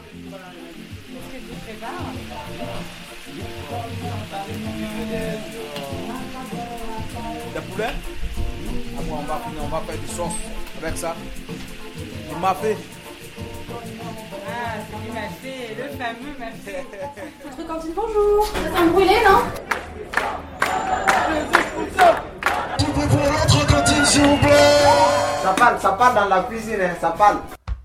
Qu'est-ce que tu prépares? Des poulets. Après, on va faire du sauce avec ça. Du mafé. Ah, c'est du mafé, le fameux mafé. Votre cantine, bonjour. Vous êtes en brûlé, non? Pour notre cantine, s'il vous plaît. Ça parle dans la cuisine, hein, ça parle.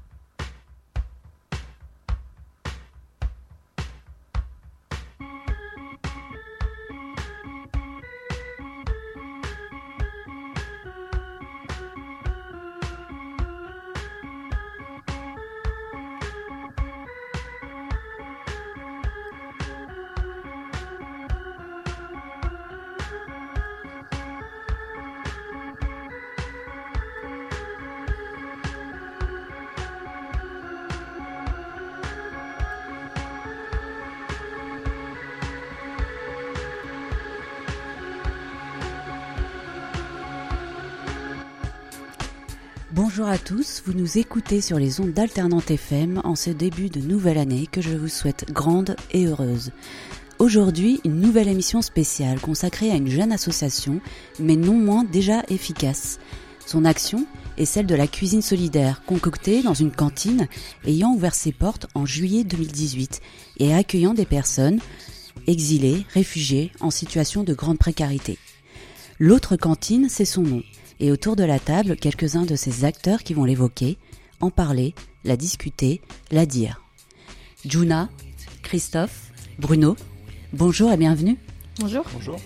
Bonjour à tous, vous nous écoutez sur les ondes d'Alternante FM en ce début de nouvelle année que je vous souhaite grande et heureuse. Aujourd'hui, une nouvelle émission spéciale consacrée à une jeune association, mais non moins déjà efficace. Son action est celle de la cuisine solidaire, concoctée dans une cantine ayant ouvert ses portes en juillet 2018 et accueillant des personnes exilées, réfugiées, en situation de grande précarité. L'autre cantine, c'est son nom. Et autour de la table, quelques-uns de ces acteurs qui vont l'évoquer, en parler, la discuter, la dire. Juna, Christophe, Bruno, bonjour et bienvenue. Bonjour. Bonjour.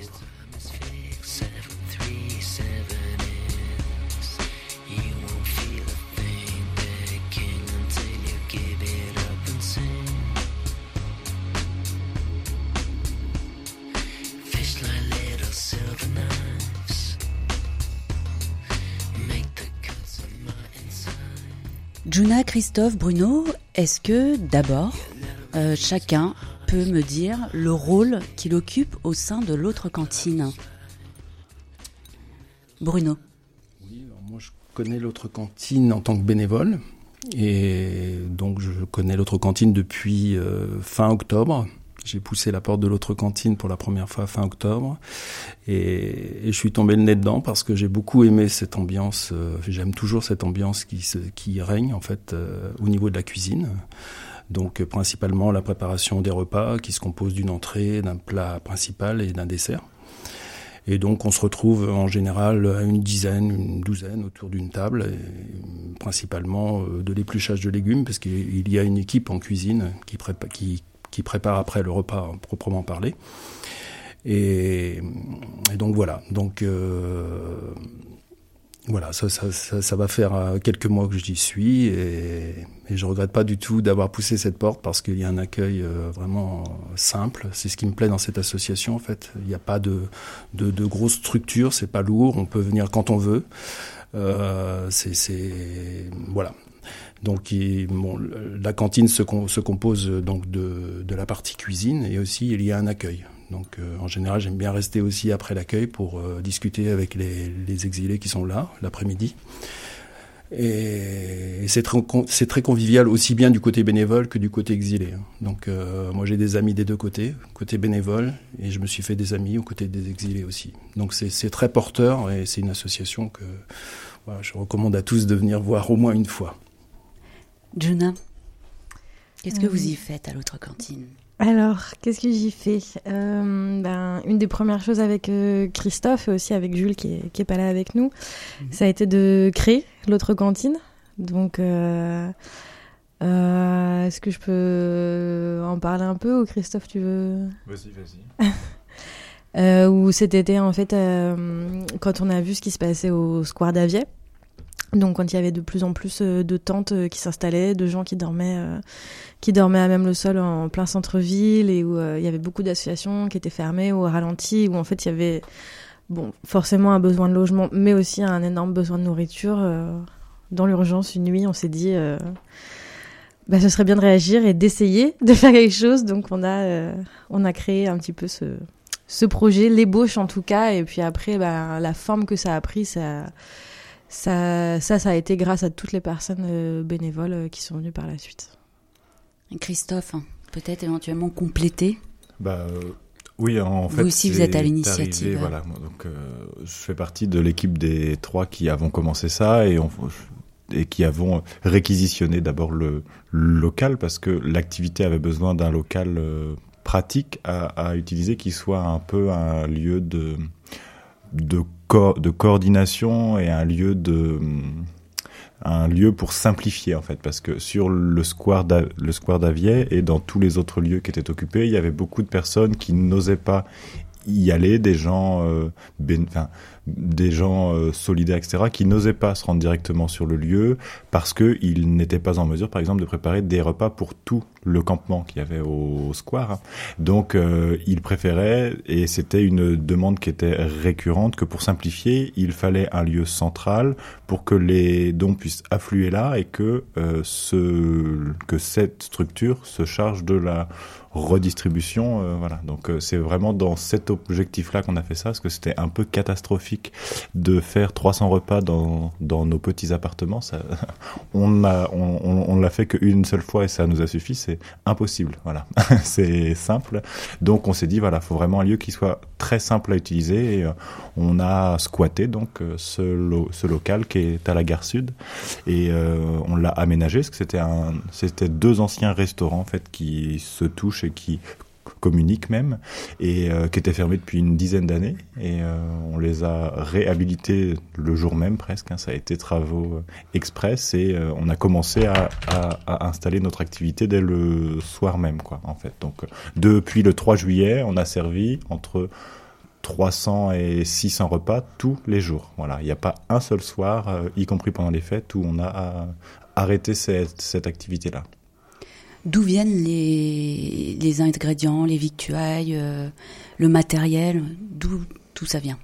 Juna, Christophe, Bruno, est-ce que d'abord, chacun peut me dire le rôle qu'il occupe au sein de l'autre cantine? Bruno. Oui, alors moi je connais l'autre cantine en tant que bénévole et donc je connais l'autre cantine depuis fin octobre. J'ai poussé la porte de l'autre cantine pour la première fois fin octobre et je suis tombé le nez dedans parce que j'ai beaucoup aimé cette ambiance. J'aime toujours cette ambiance qui règne en fait au niveau de la cuisine. Donc principalement la préparation des repas qui se composent d'une entrée, d'un plat principal et d'un dessert. Et donc on se retrouve en général à une douzaine autour d'une table, et principalement de l'épluchage de légumes parce qu'il y a une équipe en cuisine qui prépare après le repas proprement parlé. Et donc voilà. Donc voilà, ça va faire quelques mois que j'y suis et je regrette pas du tout d'avoir poussé cette porte parce qu'il y a un accueil vraiment simple. C'est ce qui me plaît dans cette association en fait. Il n'y a pas de grosses structures, c'est pas lourd, on peut venir quand on veut. Voilà. Donc la cantine se compose donc de la partie cuisine et aussi il y a un accueil. Donc en général j'aime bien rester aussi après l'accueil pour discuter avec les exilés qui sont là l'après-midi. Et c'est très convivial aussi bien du côté bénévole que du côté exilé. Donc moi j'ai des amis des deux côtés, côté bénévole, et je me suis fait des amis au côté des exilés aussi. Donc c'est très porteur et c'est une association que voilà, je recommande à tous de venir voir au moins une fois. Juna, qu'est-ce que vous y faites à l'autre cantine? Alors, qu'est-ce que j'y fais? Une des premières choses avec Christophe et aussi avec Jules qui est pas là avec nous, ça a été de créer l'autre cantine. Donc, est-ce que je peux en parler un peu ou Christophe, tu veux? Vas-y. Où cet été, en fait, quand on a vu ce qui se passait au Square d'Avier, donc quand il y avait de plus en plus de tentes qui s'installaient, de gens qui dormaient à même le sol en plein centre-ville et où il y avait beaucoup d'associations qui étaient fermées ou ralenties, où en fait il y avait forcément un besoin de logement, mais aussi un énorme besoin de nourriture. Dans l'urgence, une nuit, on s'est dit ce serait bien de réagir et d'essayer de faire quelque chose. Donc on a créé un petit peu ce projet, l'ébauche en tout cas, et puis après la forme que ça a pris, ça a été grâce à toutes les personnes bénévoles qui sont venues par la suite. Christophe, peut-être éventuellement compléter. Oui, en fait, vous aussi, vous êtes à l'initiative. Arrivé, voilà. Donc, je fais partie de l'équipe des 3 qui avons commencé ça et qui avons réquisitionné d'abord le local parce que l'activité avait besoin d'un local pratique à utiliser qui soit un peu un lieu de coordination et un lieu pour simplifier en fait, parce que sur le square d'Avier et dans tous les autres lieux qui étaient occupés, il y avait beaucoup de personnes qui n'osaient pas y aller, des gens solidaires, etc., qui n'osaient pas se rendre directement sur le lieu parce qu'ils n'étaient pas en mesure, par exemple, de préparer des repas pour tout le campement qu'il y avait au square. Donc, ils préféraient, et c'était une demande qui était récurrente, que pour simplifier, il fallait un lieu central pour que les dons puissent affluer là et que cette structure se charge de la redistribution, voilà. Donc c'est vraiment dans cet objectif-là qu'on a fait ça, parce que c'était un peu catastrophique de faire 300 repas dans nos petits appartements. Ça, on l'a fait qu'une seule fois et ça nous a suffi. C'est impossible, voilà. C'est simple. Donc on s'est dit voilà, faut vraiment un lieu qui soit très simple à utiliser. Et on a squatté donc ce local qui est à la gare sud et on l'a aménagé parce que c'était 2 anciens restaurants en fait qui se touchent et qui communiquent même et qui étaient fermés depuis une dizaine d'années et on les a réhabilités le jour même presque, hein. Ça a été travaux express et on a commencé à installer notre activité dès le soir même quoi en fait. Donc depuis le 3 juillet on a servi entre 300 et 600 repas tous les jours. Voilà, il n'y a pas un seul soir, y compris pendant les fêtes, où on a arrêté cette activité-là. D'où viennent les ingrédients, les victuailles, le matériel, d'où tout ça vient?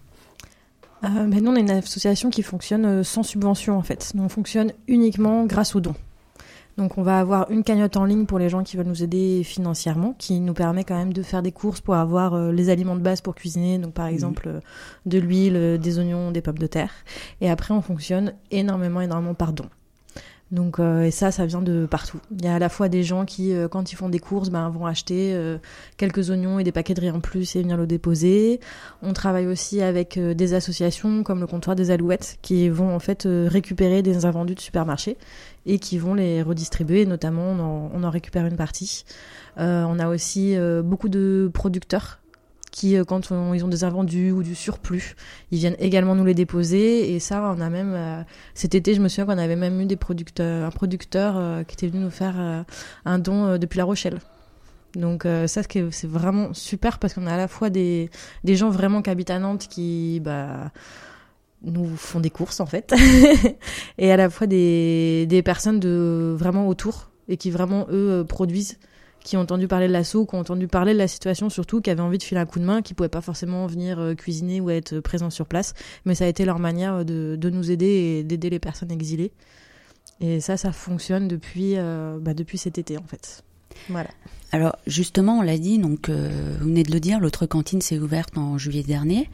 Nous, on est une association qui fonctionne sans subvention en fait. Nous, on fonctionne uniquement grâce aux dons. Donc on va avoir une cagnotte en ligne pour les gens qui veulent nous aider financièrement, qui nous permet quand même de faire des courses pour avoir les aliments de base pour cuisiner, donc par exemple de l'huile, des oignons, des pommes de terre. Et après on fonctionne énormément par dons. Donc et ça vient de partout. Il y a à la fois des gens qui quand ils font des courses vont acheter quelques oignons et des paquets de riz en plus et venir le déposer. On travaille aussi avec des associations comme le comptoir des Alouettes qui vont en fait récupérer des invendus de supermarchés et qui vont les redistribuer, notamment on en récupère une partie. On a aussi beaucoup de producteurs qui, quand ils ont des invendus ou du surplus, ils viennent également nous les déposer. Et ça, on a même, cet été, je me souviens qu'on avait même eu un producteur qui était venu nous faire un don depuis La Rochelle. Donc ça, c'est vraiment super parce qu'on a à la fois des gens vraiment qui habitent à Nantes qui nous font des courses en fait, et à la fois des personnes de vraiment autour et qui vraiment, eux, produisent, qui ont entendu parler de l'assaut, qui ont entendu parler de la situation surtout, qui avaient envie de filer un coup de main, qui pouvaient pas forcément venir cuisiner ou être présents sur place, mais ça a été leur manière de nous aider et d'aider les personnes exilées. Et ça fonctionne depuis cet été en fait. Voilà. Alors justement, on l'a dit, donc vous venez de le dire, l'autre cantine s'est ouverte en juillet dernier.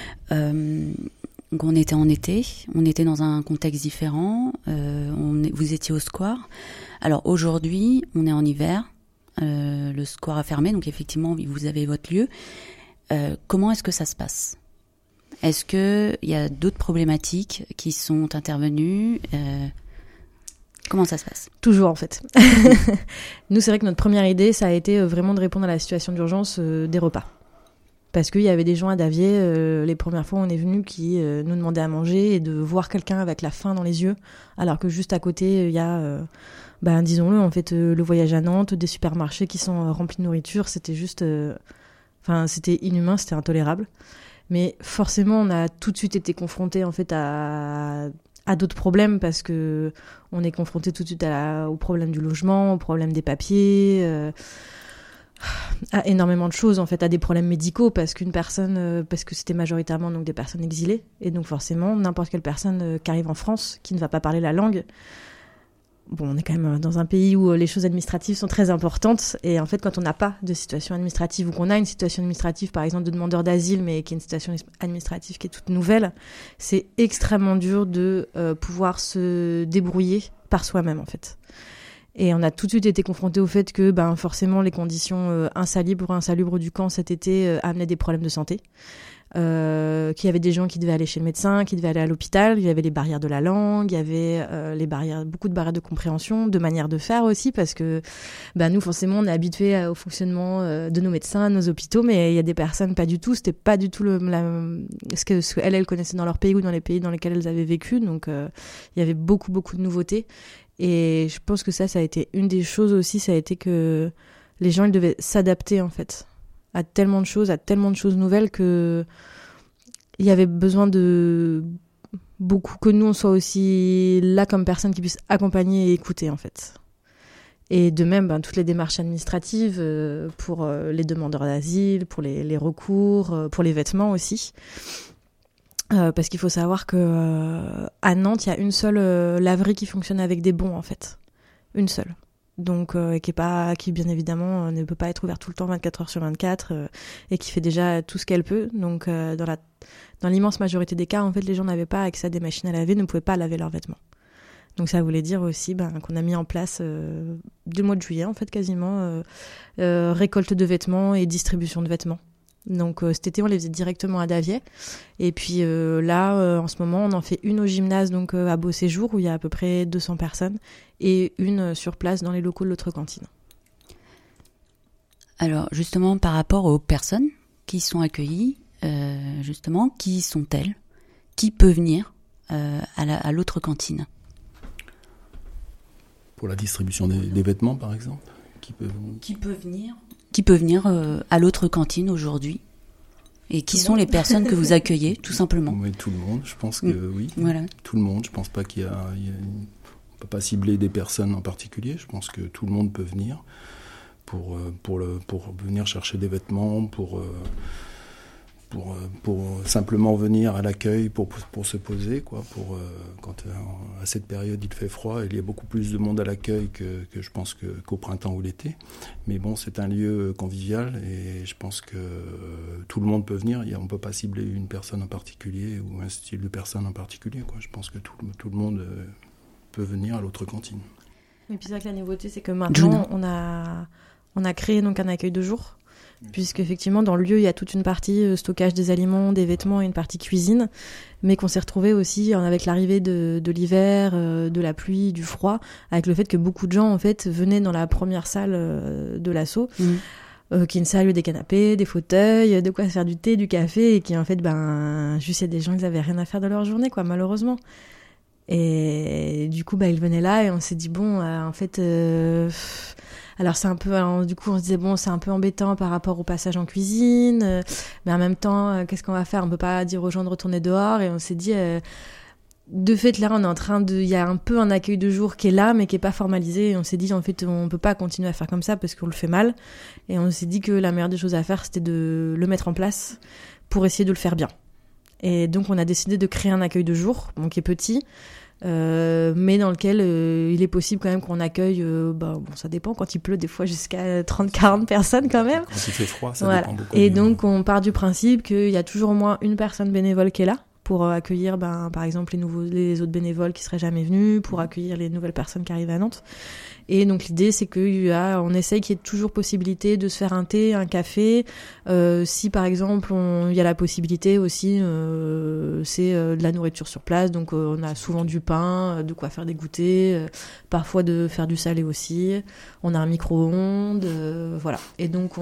Donc on était en été, on était dans un contexte différent, vous étiez au square. Alors aujourd'hui, on est en hiver. Le square a fermé, donc effectivement, vous avez votre lieu. Comment est-ce que ça se passe? Est-ce qu'il y a d'autres problématiques qui sont intervenues? Comment ça se passe? Toujours, en fait. Nous, c'est vrai que notre première idée, ça a été vraiment de répondre à la situation d'urgence des repas. Parce qu'il y avait des gens à Davier, les premières fois où on est venu, qui nous demandaient à manger et de voir quelqu'un avec la faim dans les yeux, alors que juste à côté, il y a... disons-le, en fait, le voyage à Nantes, des supermarchés qui sont remplis de nourriture, c'était juste... c'était inhumain, c'était intolérable. Mais forcément, on a tout de suite été confrontés, en fait, à d'autres problèmes, parce que on est confronté tout de suite au problème du logement, au problème des papiers, à énormément de choses, en fait, à des problèmes médicaux, parce que c'était majoritairement donc, des personnes exilées. Et donc, forcément, n'importe quelle personne qui arrive en France, qui ne va pas parler la langue... Bon, on est quand même dans un pays où les choses administratives sont très importantes. Et en fait, quand on n'a pas de situation administrative ou qu'on a une situation administrative, par exemple de demandeur d'asile, mais qui est une situation administrative qui est toute nouvelle, c'est extrêmement dur de pouvoir se débrouiller par soi-même, en fait. Et on a tout de suite été confrontés au fait que forcément les conditions insalubres du camp cet été amenaient des problèmes de santé. Qu'il y avait des gens qui devaient aller chez le médecin, qui devaient aller à l'hôpital, il y avait les barrières de la langue, il y avait beaucoup de barrières de compréhension, de manière de faire aussi, parce que nous forcément on est habitués au fonctionnement de nos médecins, de nos hôpitaux, mais il y a des personnes pas du tout, c'était pas du tout ce qu'elles connaissaient dans leur pays ou dans les pays dans lesquels elles avaient vécu, donc il y avait beaucoup de nouveautés. Et je pense que ça a été une des choses aussi, ça a été que les gens ils devaient s'adapter en fait à tellement de choses nouvelles que il y avait besoin de beaucoup que nous on soit aussi là comme personne qui puisse accompagner et écouter en fait. Et de même toutes les démarches administratives pour les demandeurs d'asile, pour les recours, pour les vêtements aussi. Parce qu'il faut savoir que à Nantes, il y a une seule laverie qui fonctionne avec des bons en fait. Une seule. Donc qui bien évidemment ne peut pas être ouverte tout le temps 24 heures sur 24 et qui fait déjà tout ce qu'elle peut. Donc dans l'immense majorité des cas, en fait, les gens n'avaient pas accès à des machines à laver, ne pouvaient pas laver leurs vêtements. Donc ça voulait dire aussi qu'on a mis en place dès le mois de juillet en fait quasiment récolte de vêtements et distribution de vêtements. Donc cet été on les faisait directement à Davier et puis là en ce moment on en fait une au gymnase donc à Beau Séjour où il y a à peu près 200 personnes et une sur place dans les locaux de l'autre cantine. Alors justement par rapport aux personnes qui sont accueillies, justement qui sont-elles? Qui peut venir à l'autre cantine? Pour la distribution des vêtements par exemple, qui peut venir à l'autre cantine aujourd'hui? Et qui sont les personnes que vous accueillez, tout simplement? Oui, tout le monde, je pense que oui. Voilà. Tout le monde, je pense pas on peut pas cibler des personnes en particulier, je pense que tout le monde peut venir pour venir chercher des vêtements, pour simplement venir à l'accueil pour se poser quoi, quand à cette période il fait froid, il y a beaucoup plus de monde à l'accueil que je pense qu'au printemps ou l'été, mais bon c'est un lieu convivial et je pense que tout le monde peut venir, on peut pas cibler une personne en particulier ou un style de personne en particulier quoi. Je pense que tout le monde peut venir à l'autre cantine. Et puis c'est vrai que la nouveauté c'est que maintenant on a créé donc un accueil de jour. Puisque effectivement dans le lieu il y a toute une partie stockage des aliments, des vêtements et une partie cuisine, mais qu'on s'est retrouvé aussi avec l'arrivée de l'hiver, de la pluie, du froid, avec le fait que beaucoup de gens en fait venaient dans la première salle de l'asso, qui est une salle où des canapés, des fauteuils, de quoi se faire du thé, du café, et qui en fait juste il y a des gens qui avaient rien à faire de leur journée quoi malheureusement. Et du coup ils venaient là et on s'est dit en fait alors du coup on se disait c'est un peu embêtant par rapport au passage en cuisine, mais en même temps qu'est-ce qu'on va faire, on peut pas dire aux gens de retourner dehors, et on s'est dit de fait là on est il y a un peu un accueil de jour qui est là mais qui est pas formalisé, et on s'est dit en fait on peut pas continuer à faire comme ça parce qu'on le fait mal, et on s'est dit que la meilleure des choses à faire c'était de le mettre en place pour essayer de le faire bien. Et donc on a décidé de créer un accueil de jour qui est petit, mais dans lequel il est possible quand même qu'on accueille ça dépend, quand il pleut des fois jusqu'à 30-40 personnes quand même, quand il fait froid ça voilà. Dépend beaucoup. Et donc on part du principe qu'il y a toujours au moins une personne bénévole qui est là pour accueillir par exemple les autres bénévoles qui seraient jamais venus, pour accueillir les nouvelles personnes qui arrivent à Nantes. Et donc l'idée c'est on essaye qu'il y ait toujours possibilité de se faire un thé, un café, si par exemple il y a la possibilité aussi c'est de la nourriture sur place, donc on a souvent du pain, de quoi faire des goûters, parfois de faire du salé aussi, on a un micro-ondes, voilà. Et donc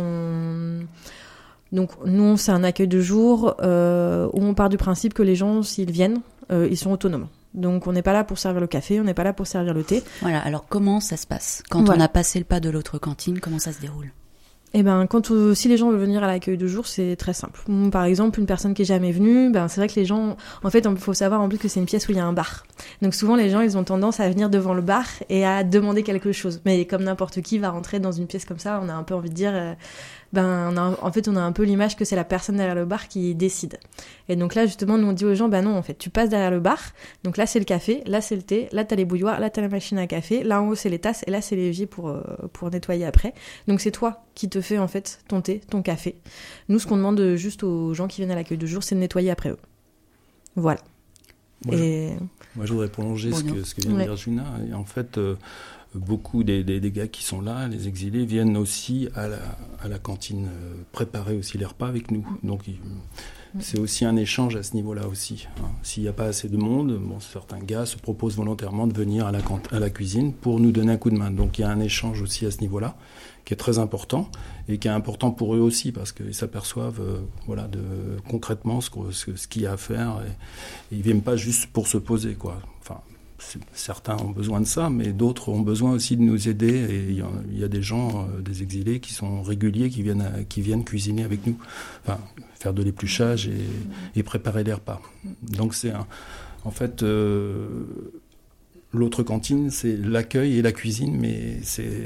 nous c'est un accueil de jour où on part du principe que les gens s'ils viennent ils sont autonomes. Donc on n'est pas là pour servir le café, on n'est pas là pour servir le thé. Voilà, alors comment ça se passe? Quand on a passé le pas de l'autre cantine, comment ça se déroule? Si les gens veulent venir à l'accueil de jour, c'est très simple. Par exemple, une personne qui est jamais venue, c'est vrai que les gens, en fait, il faut savoir en plus que c'est une pièce où il y a un bar. Donc souvent, les gens, ils ont tendance à venir devant le bar et à demander quelque chose. Mais comme n'importe qui va rentrer dans une pièce comme ça, on a un peu envie de dire, on a un peu l'image que c'est la personne derrière le bar qui décide. Et donc là, justement, nous on dit aux gens, non, en fait, tu passes derrière le bar. Donc là, c'est le café, là, c'est le thé, là, t'as les bouilloires, là, t'as la machine à café, là, en haut, c'est les tasses, et là, c'est l'évier pour nettoyer après. Donc c'est toi qui te fais, en fait, ton thé, ton café. Nous, ce qu'on demande juste aux gens qui viennent à l'accueil de jour, c'est de nettoyer après eux. Voilà. Moi, je voudrais prolonger ce que vient de dire Juna. Et en fait, beaucoup des gars qui sont là, les exilés, viennent aussi à la cantine préparer aussi les repas avec nous. Donc c'est aussi un échange à ce niveau-là aussi. S'il n'y a pas assez de monde, certains gars se proposent volontairement de venir à la cuisine pour nous donner un coup de main. Donc il y a un échange aussi à ce niveau-là qui est très important et qui est important pour eux aussi parce qu'ils s'aperçoivent concrètement ce qu'il y a à faire. Et ils ne viennent pas juste pour se poser, quoi. Enfin, certains ont besoin de ça, mais d'autres ont besoin aussi de nous aider. Et il y a des gens, des exilés, qui sont réguliers, qui viennent cuisiner avec nous. Enfin, faire de l'épluchage et préparer les repas. Donc en fait, l'autre cantine, c'est l'accueil et la cuisine, mais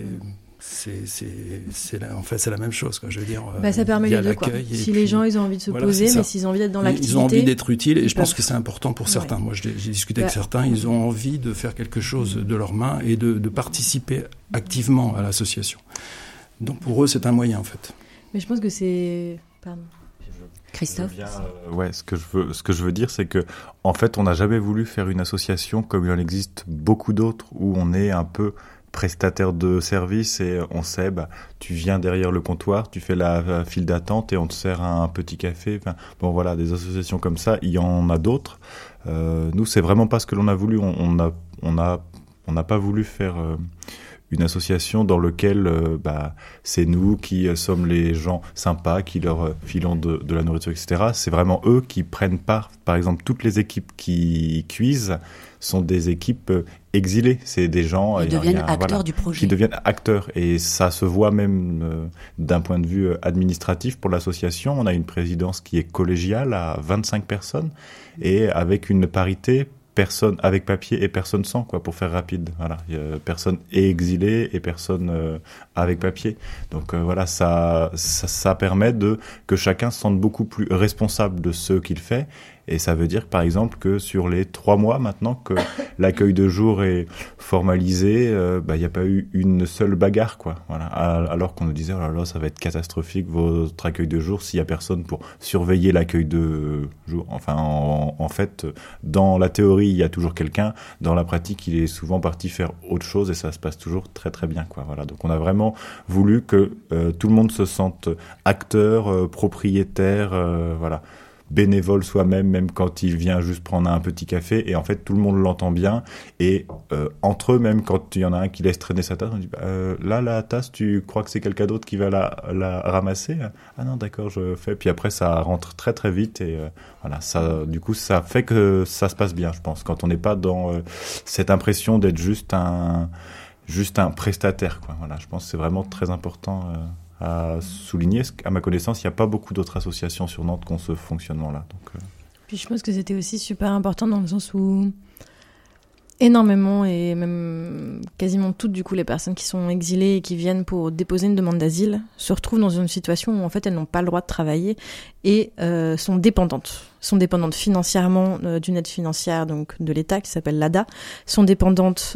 en fait, c'est la même chose, quoi. Je veux dire, ça permet les deux, quoi. Si les gens ils ont envie de se poser, mais s'ils ont envie d'être dans l'activité, ils ont envie d'être utiles, et je pense que c'est important pour certains. Ouais. Moi, j'ai discuté avec certains, ils ont envie de faire quelque chose de leurs mains et de participer activement à l'association. Donc pour eux, c'est un moyen, en fait. Mais je pense que c'est... Pardon. Christophe. Ce que je veux dire, c'est que en fait, on n'a jamais voulu faire une association comme il en existe beaucoup d'autres, où on est un peu prestataire de service et on sait, tu viens derrière le comptoir, tu fais la file d'attente et on te sert un petit café. Enfin, des associations comme ça, il y en a d'autres. Nous, c'est vraiment pas ce que l'on a voulu. On n'a pas voulu faire une association dans laquelle c'est nous qui sommes les gens sympas, qui leur filons de la nourriture, etc. C'est vraiment eux qui prennent part. Par exemple, toutes les équipes qui cuisent sont des équipes exilées. C'est des gens qui deviennent acteurs du projet. Qui deviennent acteurs. Et ça se voit même d'un point de vue administratif pour l'association. On a une présidence qui est collégiale à 25 personnes et avec une parité personne avec papier et personne sans, quoi, pour faire rapide. Voilà, personne est exilé et personne avec papier. Donc ça permet que chacun se sente beaucoup plus responsable de ce qu'il fait. Et ça veut dire, par exemple, que sur les 3 mois maintenant que l'accueil de jour est formalisé, il n'y a pas eu une seule bagarre, quoi. Voilà. Alors qu'on nous disait, oh là là, ça va être catastrophique votre accueil de jour s'il y a personne pour surveiller l'accueil de jour. Enfin, en fait, dans la théorie, il y a toujours quelqu'un. Dans la pratique, il est souvent parti faire autre chose et ça se passe toujours très très bien, quoi. Voilà. Donc, on a vraiment voulu que tout le monde se sente acteur, propriétaire, bénévole soi-même, même quand il vient juste prendre un petit café, et en fait tout le monde l'entend bien, et entre eux, même quand il y en a un qui laisse traîner sa tasse, on dit là la tasse, tu crois que c'est quelqu'un d'autre qui va la ramasser? Ah non, d'accord, je fais. Puis après ça rentre très très vite, et ça, du coup, ça fait que ça se passe bien, je pense, quand on n'est pas dans cette impression d'être juste un prestataire, quoi. Voilà, je pense que c'est vraiment très important à souligner. À ma connaissance, il n'y a pas beaucoup d'autres associations sur Nantes qui ont ce fonctionnement-là. Donc, Puis je pense que c'était aussi super important dans le sens où énormément, et même quasiment toutes du coup les personnes qui sont exilées et qui viennent pour déposer une demande d'asile se retrouvent dans une situation où en fait elles n'ont pas le droit de travailler et sont dépendantes financièrement d'une aide financière, donc de l'État qui s'appelle l'ADA, sont dépendantes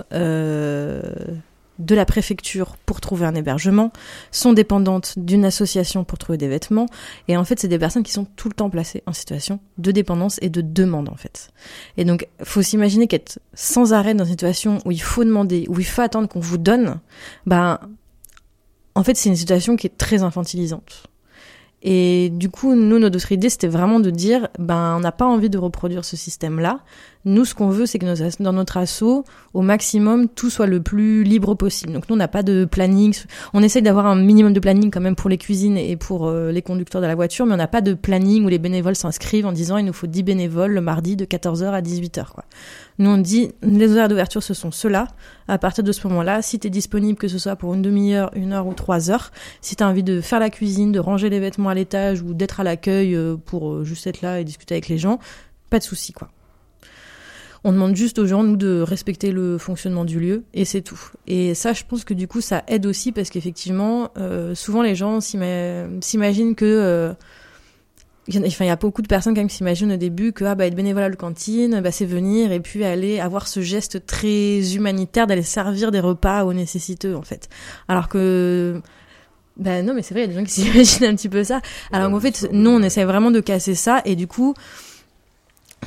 de la préfecture pour trouver un hébergement, sont dépendantes d'une association pour trouver des vêtements, et en fait c'est des personnes qui sont tout le temps placées en situation de dépendance et de demande, en fait. Et donc faut s'imaginer qu'être sans arrêt dans une situation où il faut demander, où il faut attendre qu'on vous donne, en fait c'est une situation qui est très infantilisante. Et du coup, nous, notre idée, c'était vraiment de dire, on n'a pas envie de reproduire ce système-là. Nous, ce qu'on veut, c'est que dans notre asso, au maximum, tout soit le plus libre possible. Donc nous, on n'a pas de planning. On essaye d'avoir un minimum de planning quand même pour les cuisines et pour les conducteurs de la voiture, mais on n'a pas de planning où les bénévoles s'inscrivent en disant, il nous faut 10 bénévoles le mardi de 14h à 18h, quoi. Nous, on dit, les horaires d'ouverture, ce sont ceux-là. À partir de ce moment-là, si t'es disponible, que ce soit pour une demi-heure, 1 heure ou 3 heures, si t'as envie de faire la cuisine, de ranger les vêtements à l'étage ou d'être à l'accueil pour juste être là et discuter avec les gens, pas de souci, quoi. On demande juste aux gens, nous, de respecter le fonctionnement du lieu, et c'est tout. Et ça, je pense que du coup, ça aide aussi parce qu'effectivement, souvent les gens s'imaginent que... il y a beaucoup de personnes quand même qui s'imaginent au début que être bénévole à la cantine, c'est venir et puis aller avoir ce geste très humanitaire d'aller servir des repas aux nécessiteux, en fait. Alors que... non, mais c'est vrai, il y a des gens qui s'imaginent un petit peu ça. Alors qu'en fait, nous, on essaie vraiment de casser ça, et du coup...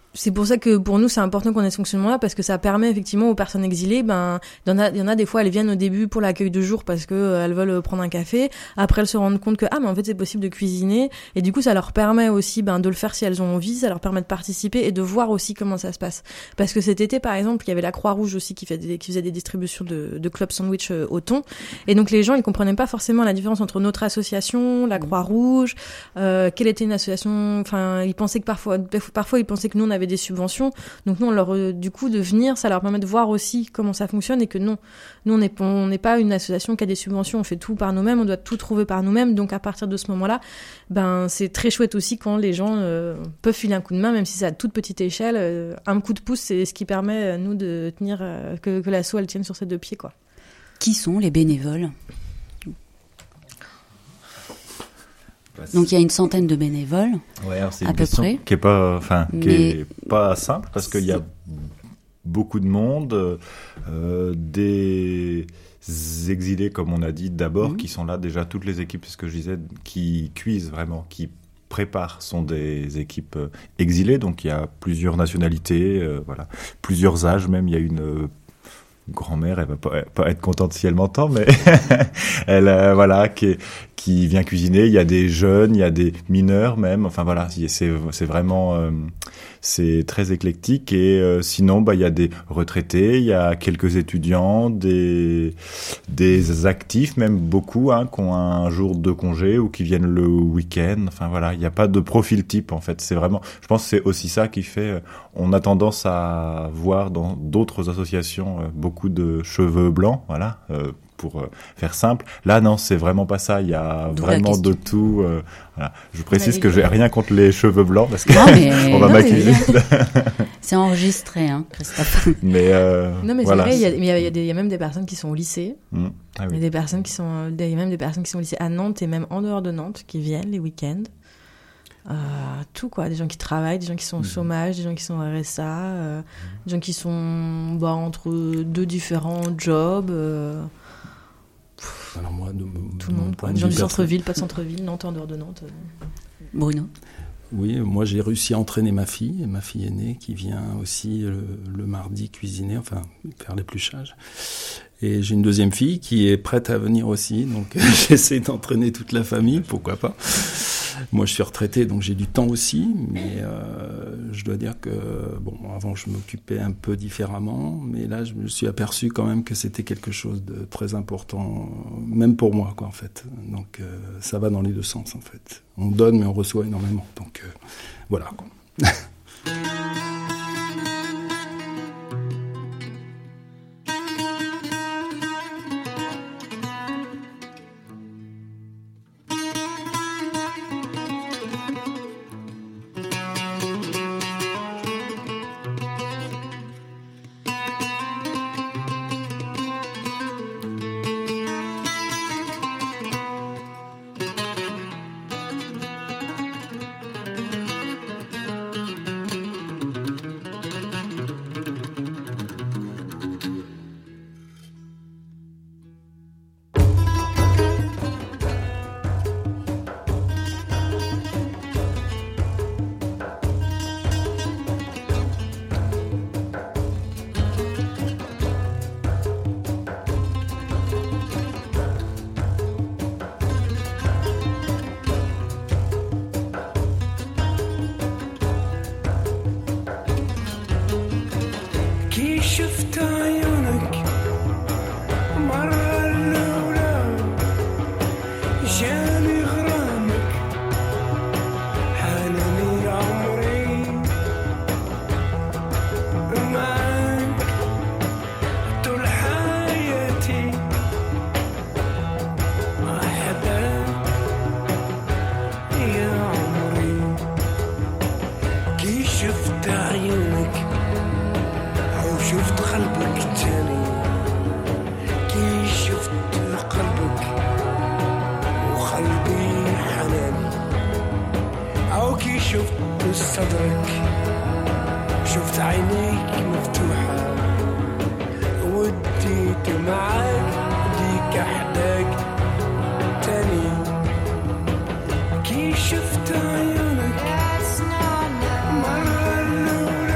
c'est pour ça que pour nous c'est important qu'on ait ce fonctionnement-là, parce que ça permet effectivement aux personnes exilées, il y en a des fois, elles viennent au début pour l'accueil de jour parce que elles veulent prendre un café, après elles se rendent compte que mais en fait c'est possible de cuisiner, et du coup ça leur permet aussi de le faire si elles ont envie, ça leur permet de participer et de voir aussi comment ça se passe. Parce que cet été par exemple, il y avait la Croix-Rouge aussi qui faisait des distributions de club sandwich au thon, et donc les gens ils comprenaient pas forcément la différence entre notre association, la Croix-Rouge, quelle était une association, enfin ils pensaient que parfois ils pensaient que nous on avait des subventions, donc nous on leur du coup de venir, ça leur permet de voir aussi comment ça fonctionne, et que non, nous on n'est pas une association qui a des subventions, on fait tout par nous-mêmes, on doit tout trouver par nous-mêmes, donc à partir de ce moment-là, c'est très chouette aussi quand les gens peuvent filer un coup de main, même si c'est à toute petite échelle, un coup de pouce c'est ce qui permet nous de tenir que l'asso elle tienne sur ses deux pieds, quoi. Qui sont les bénévoles ? Donc il y a une centaine de bénévoles, c'est à une peu question près. qui est pas simple, parce qu'il y a beaucoup de monde, des exilés comme on a dit d'abord, qui sont là déjà, toutes les équipes, c'est ce que je disais, qui cuisent vraiment, qui préparent, sont des équipes exilées, donc il y a plusieurs nationalités, plusieurs âges même. Il y a une grand-mère, elle va pas être contente si elle m'entend, mais elle qui vient cuisiner. Il y a des jeunes, il y a des mineurs même. Enfin voilà, c'est vraiment c'est très éclectique. Et sinon, il y a des retraités, il y a quelques étudiants, des actifs, même beaucoup, qui ont un jour de congé ou qui viennent le week-end. Enfin voilà, il n'y a pas de profil type en fait. C'est vraiment, je pense que c'est aussi ça qui fait. On a tendance à voir dans d'autres associations beaucoup de cheveux blancs, pour faire simple. Là, non, c'est vraiment pas ça. Il y a vraiment de tout. Je précise que j'ai rien contre les cheveux blancs, parce que on va m'accuser. C'est enregistré, Christophe. Mais non, mais voilà. c'est vrai. Il y a même des personnes qui sont au lycée. Ah oui. Il y a des personnes qui sont, il y a même des personnes qui sont au lycée à Nantes et même en dehors de Nantes qui viennent les week-ends. Tout quoi, des gens qui travaillent, des gens qui sont au chômage, des gens qui sont au RSA, des gens qui sont entre deux différents jobs. Alors moi, tout le monde, quoi. Des gens du centre-ville, pas de centre-ville, Nantes, en dehors de Nantes. Bruno ? Oui, moi j'ai réussi à entraîner ma fille aînée, qui vient aussi le mardi cuisiner, faire l'épluchage. Et j'ai une deuxième fille qui est prête à venir aussi, donc j'essaie d'entraîner toute la famille, pourquoi pas. Moi je suis retraité, donc j'ai du temps aussi, mais je dois dire que, avant je m'occupais un peu différemment, mais là je me suis aperçu quand même que c'était quelque chose de très important, même pour moi, en fait. Donc ça va dans les deux sens, en fait. On donne, mais on reçoit énormément, donc voilà, quoi. شفت عيونك مرة الأولى جاني غرامك حالني عمري معاك طول حياتي أحبك يا عمري كي شفت عيونك شفت قلبك التاني كي شفت قلبك وقلبي حناني أو كي شفت صدرك شفت عينيك مفتوحة وديت معاك ديك أحداك تاني كي شفت عيونك مرة الأولى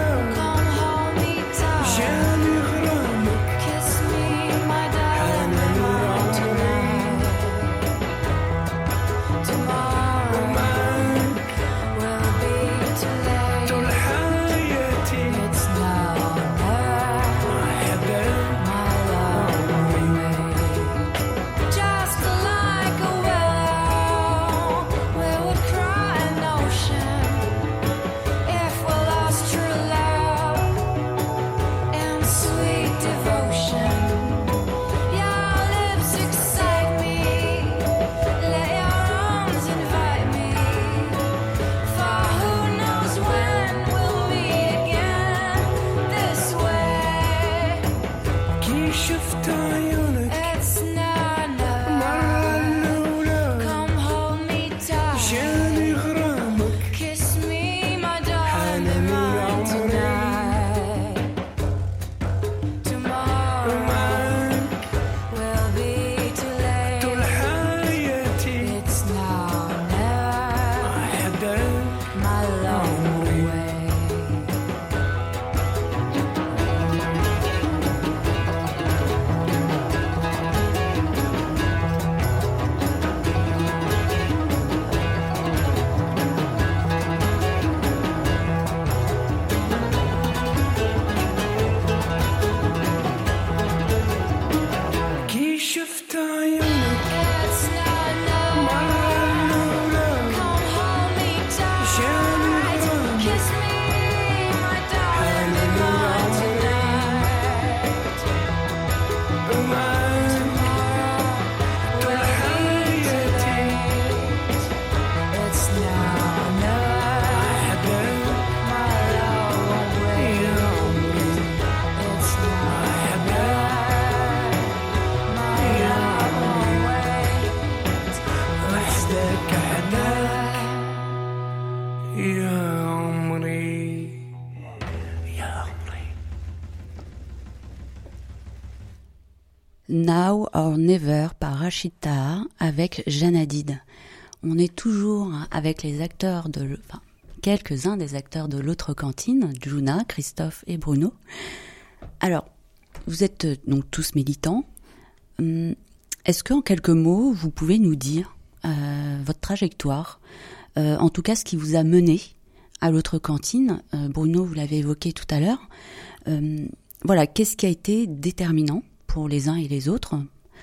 Now or Never par Rachid Taha avec Jeanne Hadid. On est toujours avec les acteurs quelques-uns des acteurs de l'autre cantine, Juna, Christophe et Bruno. Alors, vous êtes donc tous militants. Est-ce qu'en quelques mots, vous pouvez nous dire votre trajectoire, en tout cas ce qui vous a mené à l'autre cantine? Bruno, vous l'avez évoqué tout à l'heure. Voilà, qu'est-ce qui a été déterminant pour les uns et les autres,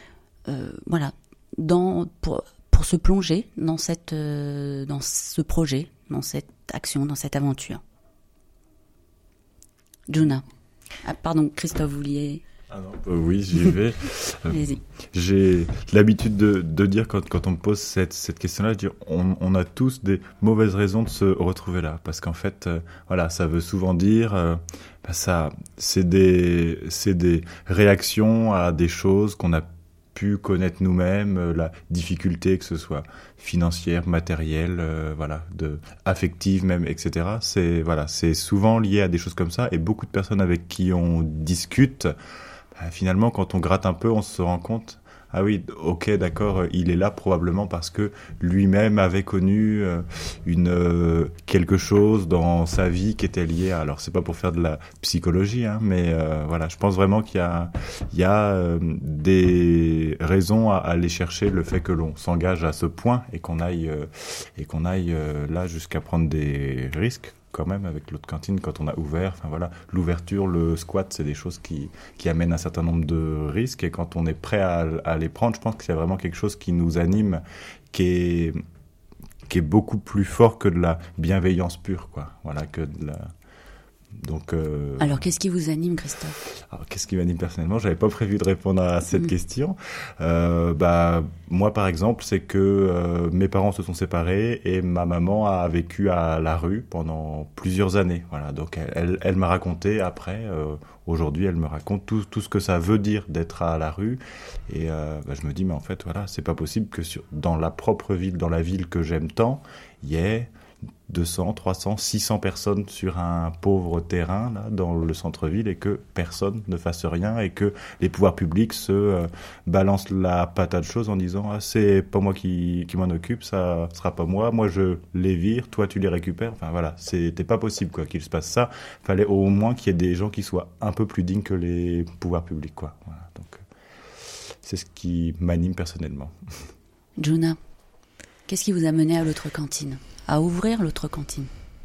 pour se plonger dans ce projet, dans cette action, dans cette aventure? Juna. Ah, pardon, Christophe, vous vouliez... Ah non, oui, j'y vais. Allez-y. J'ai l'habitude de dire quand on me pose cette question-là, je dis on a tous des mauvaises raisons de se retrouver là, parce qu'en fait, ça veut souvent dire c'est des réactions à des choses qu'on a pu connaître nous-mêmes, la difficulté, que ce soit financière, matérielle, affective même, etc. C'est souvent lié à des choses comme ça, et beaucoup de personnes avec qui on discute, finalement, quand on gratte un peu, on se rend compte, ah oui, ok, d'accord, il est là probablement parce que lui-même avait connu quelque chose dans sa vie qui était lié à... Alors, c'est pas pour faire de la psychologie, mais je pense vraiment qu'il y a des raisons à aller chercher le fait que l'on s'engage à ce point et qu'on aille là jusqu'à prendre des risques. Quand même, avec l'autre cantine, quand on a ouvert, l'ouverture, le squat, c'est des choses qui amènent un certain nombre de risques, et quand on est prêt à les prendre, je pense que c'est vraiment quelque chose qui nous anime, qui est beaucoup plus fort que de la bienveillance pure, quoi. Voilà, que de la... Donc, Alors, qu'est-ce qui vous anime, Christophe? Alors, qu'est-ce qui m'anime personnellement? J'avais pas prévu de répondre à cette question. Moi, par exemple, c'est que mes parents se sont séparés et ma maman a vécu à la rue pendant plusieurs années. Voilà, donc elle m'a raconté après. Aujourd'hui, elle me raconte tout ce que ça veut dire d'être à la rue. Et je me dis, mais en fait, c'est pas possible que dans la propre ville, dans la ville que j'aime tant, il y ait 200, 300, 600 personnes sur un pauvre terrain là, dans le centre-ville, et que personne ne fasse rien, et que les pouvoirs publics se balancent la patate chaude en disant c'est pas moi qui m'en occupe, ça sera pas moi je les vire, toi tu les récupères. C'était pas possible qu'il se passe ça. Fallait au moins qu'il y ait des gens qui soient un peu plus dignes que les pouvoirs publics, quoi. Voilà, donc c'est ce qui m'anime personnellement. Juna, qu'est-ce qui vous a mené à l'autre cantine, à ouvrir l'autre cantine?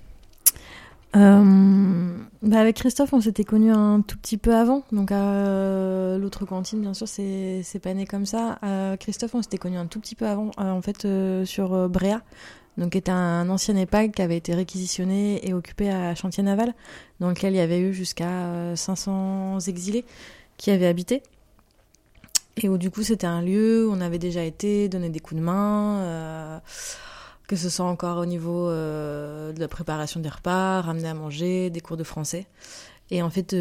Avec Christophe, on s'était connus un tout petit peu avant. Donc l'autre cantine, bien sûr, c'est pas né comme ça. Christophe, on s'était connus un tout petit peu avant, sur Bréa, donc qui était un ancien EHPAD qui avait été réquisitionné et occupé à Chantier Naval, dans lequel il y avait eu jusqu'à 500 exilés qui avaient habité. Et où du coup, c'était un lieu où on avait déjà été, donné des coups de main... que ce soit encore au niveau de la préparation des repas, ramener à manger, des cours de français. Et en fait,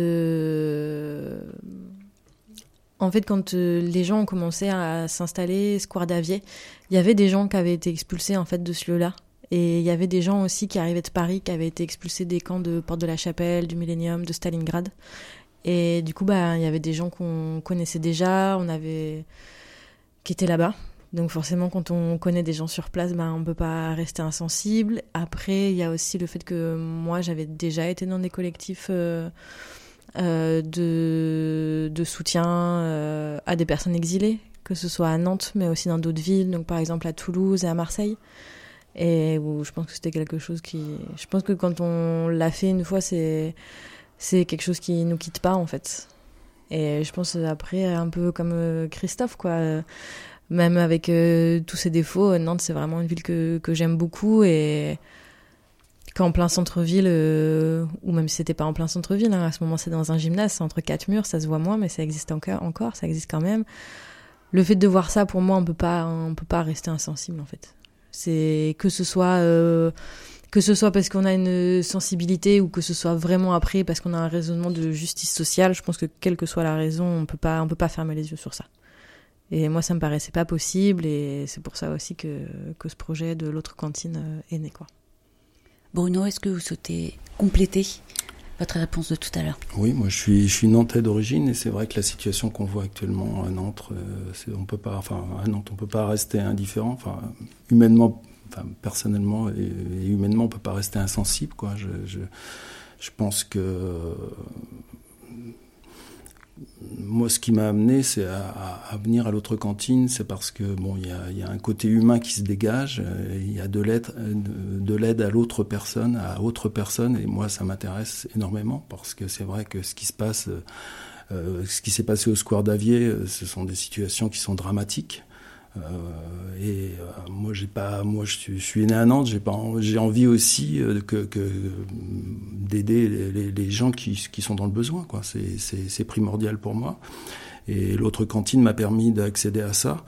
quand les gens ont commencé à s'installer, Square d'Avier, il y avait des gens qui avaient été expulsés en fait de ce lieu-là. Et il y avait des gens aussi qui arrivaient de Paris, qui avaient été expulsés des camps de Porte de la Chapelle, du Millennium, de Stalingrad. Et du coup, il y avait des gens qu'on connaissait déjà, qui étaient là-bas. Donc forcément, quand on connaît des gens sur place, on peut pas rester insensible. Après, il y a aussi le fait que moi, j'avais déjà été dans des collectifs de soutien à des personnes exilées, que ce soit à Nantes, mais aussi dans d'autres villes, donc par exemple à Toulouse et à Marseille. Et où je pense que c'était quelque chose je pense que quand on l'a fait une fois, c'est quelque chose qui nous quitte pas, en fait. Et je pense après, un peu comme Christophe, quoi. Même avec tous ses défauts, Nantes, c'est vraiment une ville que j'aime beaucoup. Et qu'en plein centre-ville, ou même si c'était pas en plein centre-ville, à ce moment c'est dans un gymnase, c'est entre 4 murs, ça se voit moins, mais ça existe encore, ça existe quand même. Le fait de voir ça, pour moi, on peut pas rester insensible, en fait. C'est que ce soit parce qu'on a une sensibilité, ou que ce soit vraiment après parce qu'on a un raisonnement de justice sociale. Je pense que quelle que soit la raison, on peut pas fermer les yeux sur ça. Et moi, ça me paraissait pas possible, et c'est pour ça aussi que ce projet de l'autre cantine est né, quoi. Bruno, est-ce que vous souhaitez compléter votre réponse de tout à l'heure. Oui, moi je suis nantais d'origine et c'est vrai que la situation qu'on voit actuellement à Nantes, à Nantes, on peut pas rester indifférent. Enfin, humainement, personnellement et humainement, on peut pas rester insensible, quoi. Je pense que moi, ce qui m'a amené, c'est à venir à l'autre cantine, c'est parce que bon, il y a un côté humain qui se dégage, il y a de l'aide à l'autre personne, à autre personne, et moi, ça m'intéresse énormément parce que c'est vrai que ce qui s'est passé au Square d'Avier, ce sont des situations qui sont dramatiques. Moi, je suis né à Nantes. J'ai envie aussi d'aider les gens qui sont dans le besoin, quoi. C'est primordial pour moi. Et l'autre cantine m'a permis d'accéder à ça,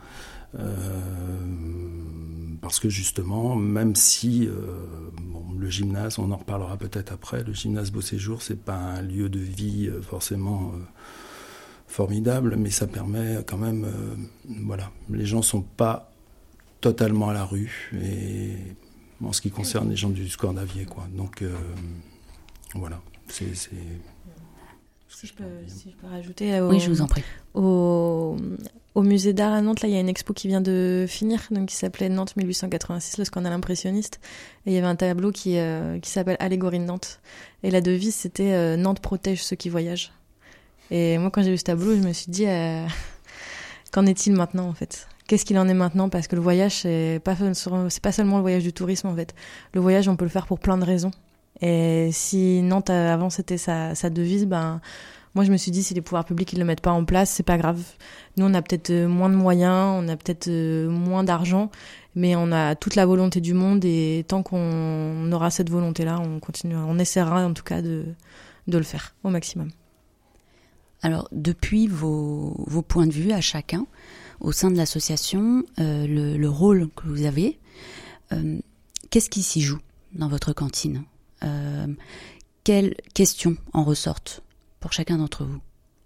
parce que justement, même si le gymnase, on en reparlera peut-être après, le gymnase Beau Séjour, c'est pas un lieu de vie forcément formidable, mais ça permet quand même, les gens sont pas totalement à la rue, et en ce qui concerne les gens du Square d'Avier, quoi. Donc voilà, c'est si je peux rajouter oui, je vous en prie. Au musée d'art à Nantes, là, il y a une expo qui vient de finir, donc qui s'appelait Nantes 1886, le scandale impressionniste. Et il y avait un tableau qui s'appelle Allégorie de Nantes. Et la devise, c'était Nantes protège ceux qui voyagent. Et moi, quand j'ai vu ce tableau, je me suis dit, qu'en est-il maintenant, en fait ? Qu'est-ce qu'il en est maintenant ? Parce que le voyage, c'est pas seulement le voyage du tourisme, en fait. Le voyage, on peut le faire pour plein de raisons. Et si Nantes, avant, c'était sa devise, moi, je me suis dit, si les pouvoirs publics ils le mettent pas en place, c'est pas grave. Nous, on a peut-être moins de moyens, on a peut-être moins d'argent, mais on a toute la volonté du monde, et tant qu'on aura cette volonté-là, on essaiera en tout cas de le faire au maximum. Alors, depuis vos points de vue à chacun, au sein de l'association, le rôle que vous avez, qu'est-ce qui s'y joue dans votre cantine ? Quelles questions en ressortent pour chacun d'entre vous ?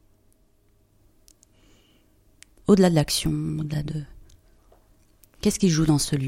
Au-delà de l'action, au-delà de... Qu'est-ce qui joue dans ce lieu ?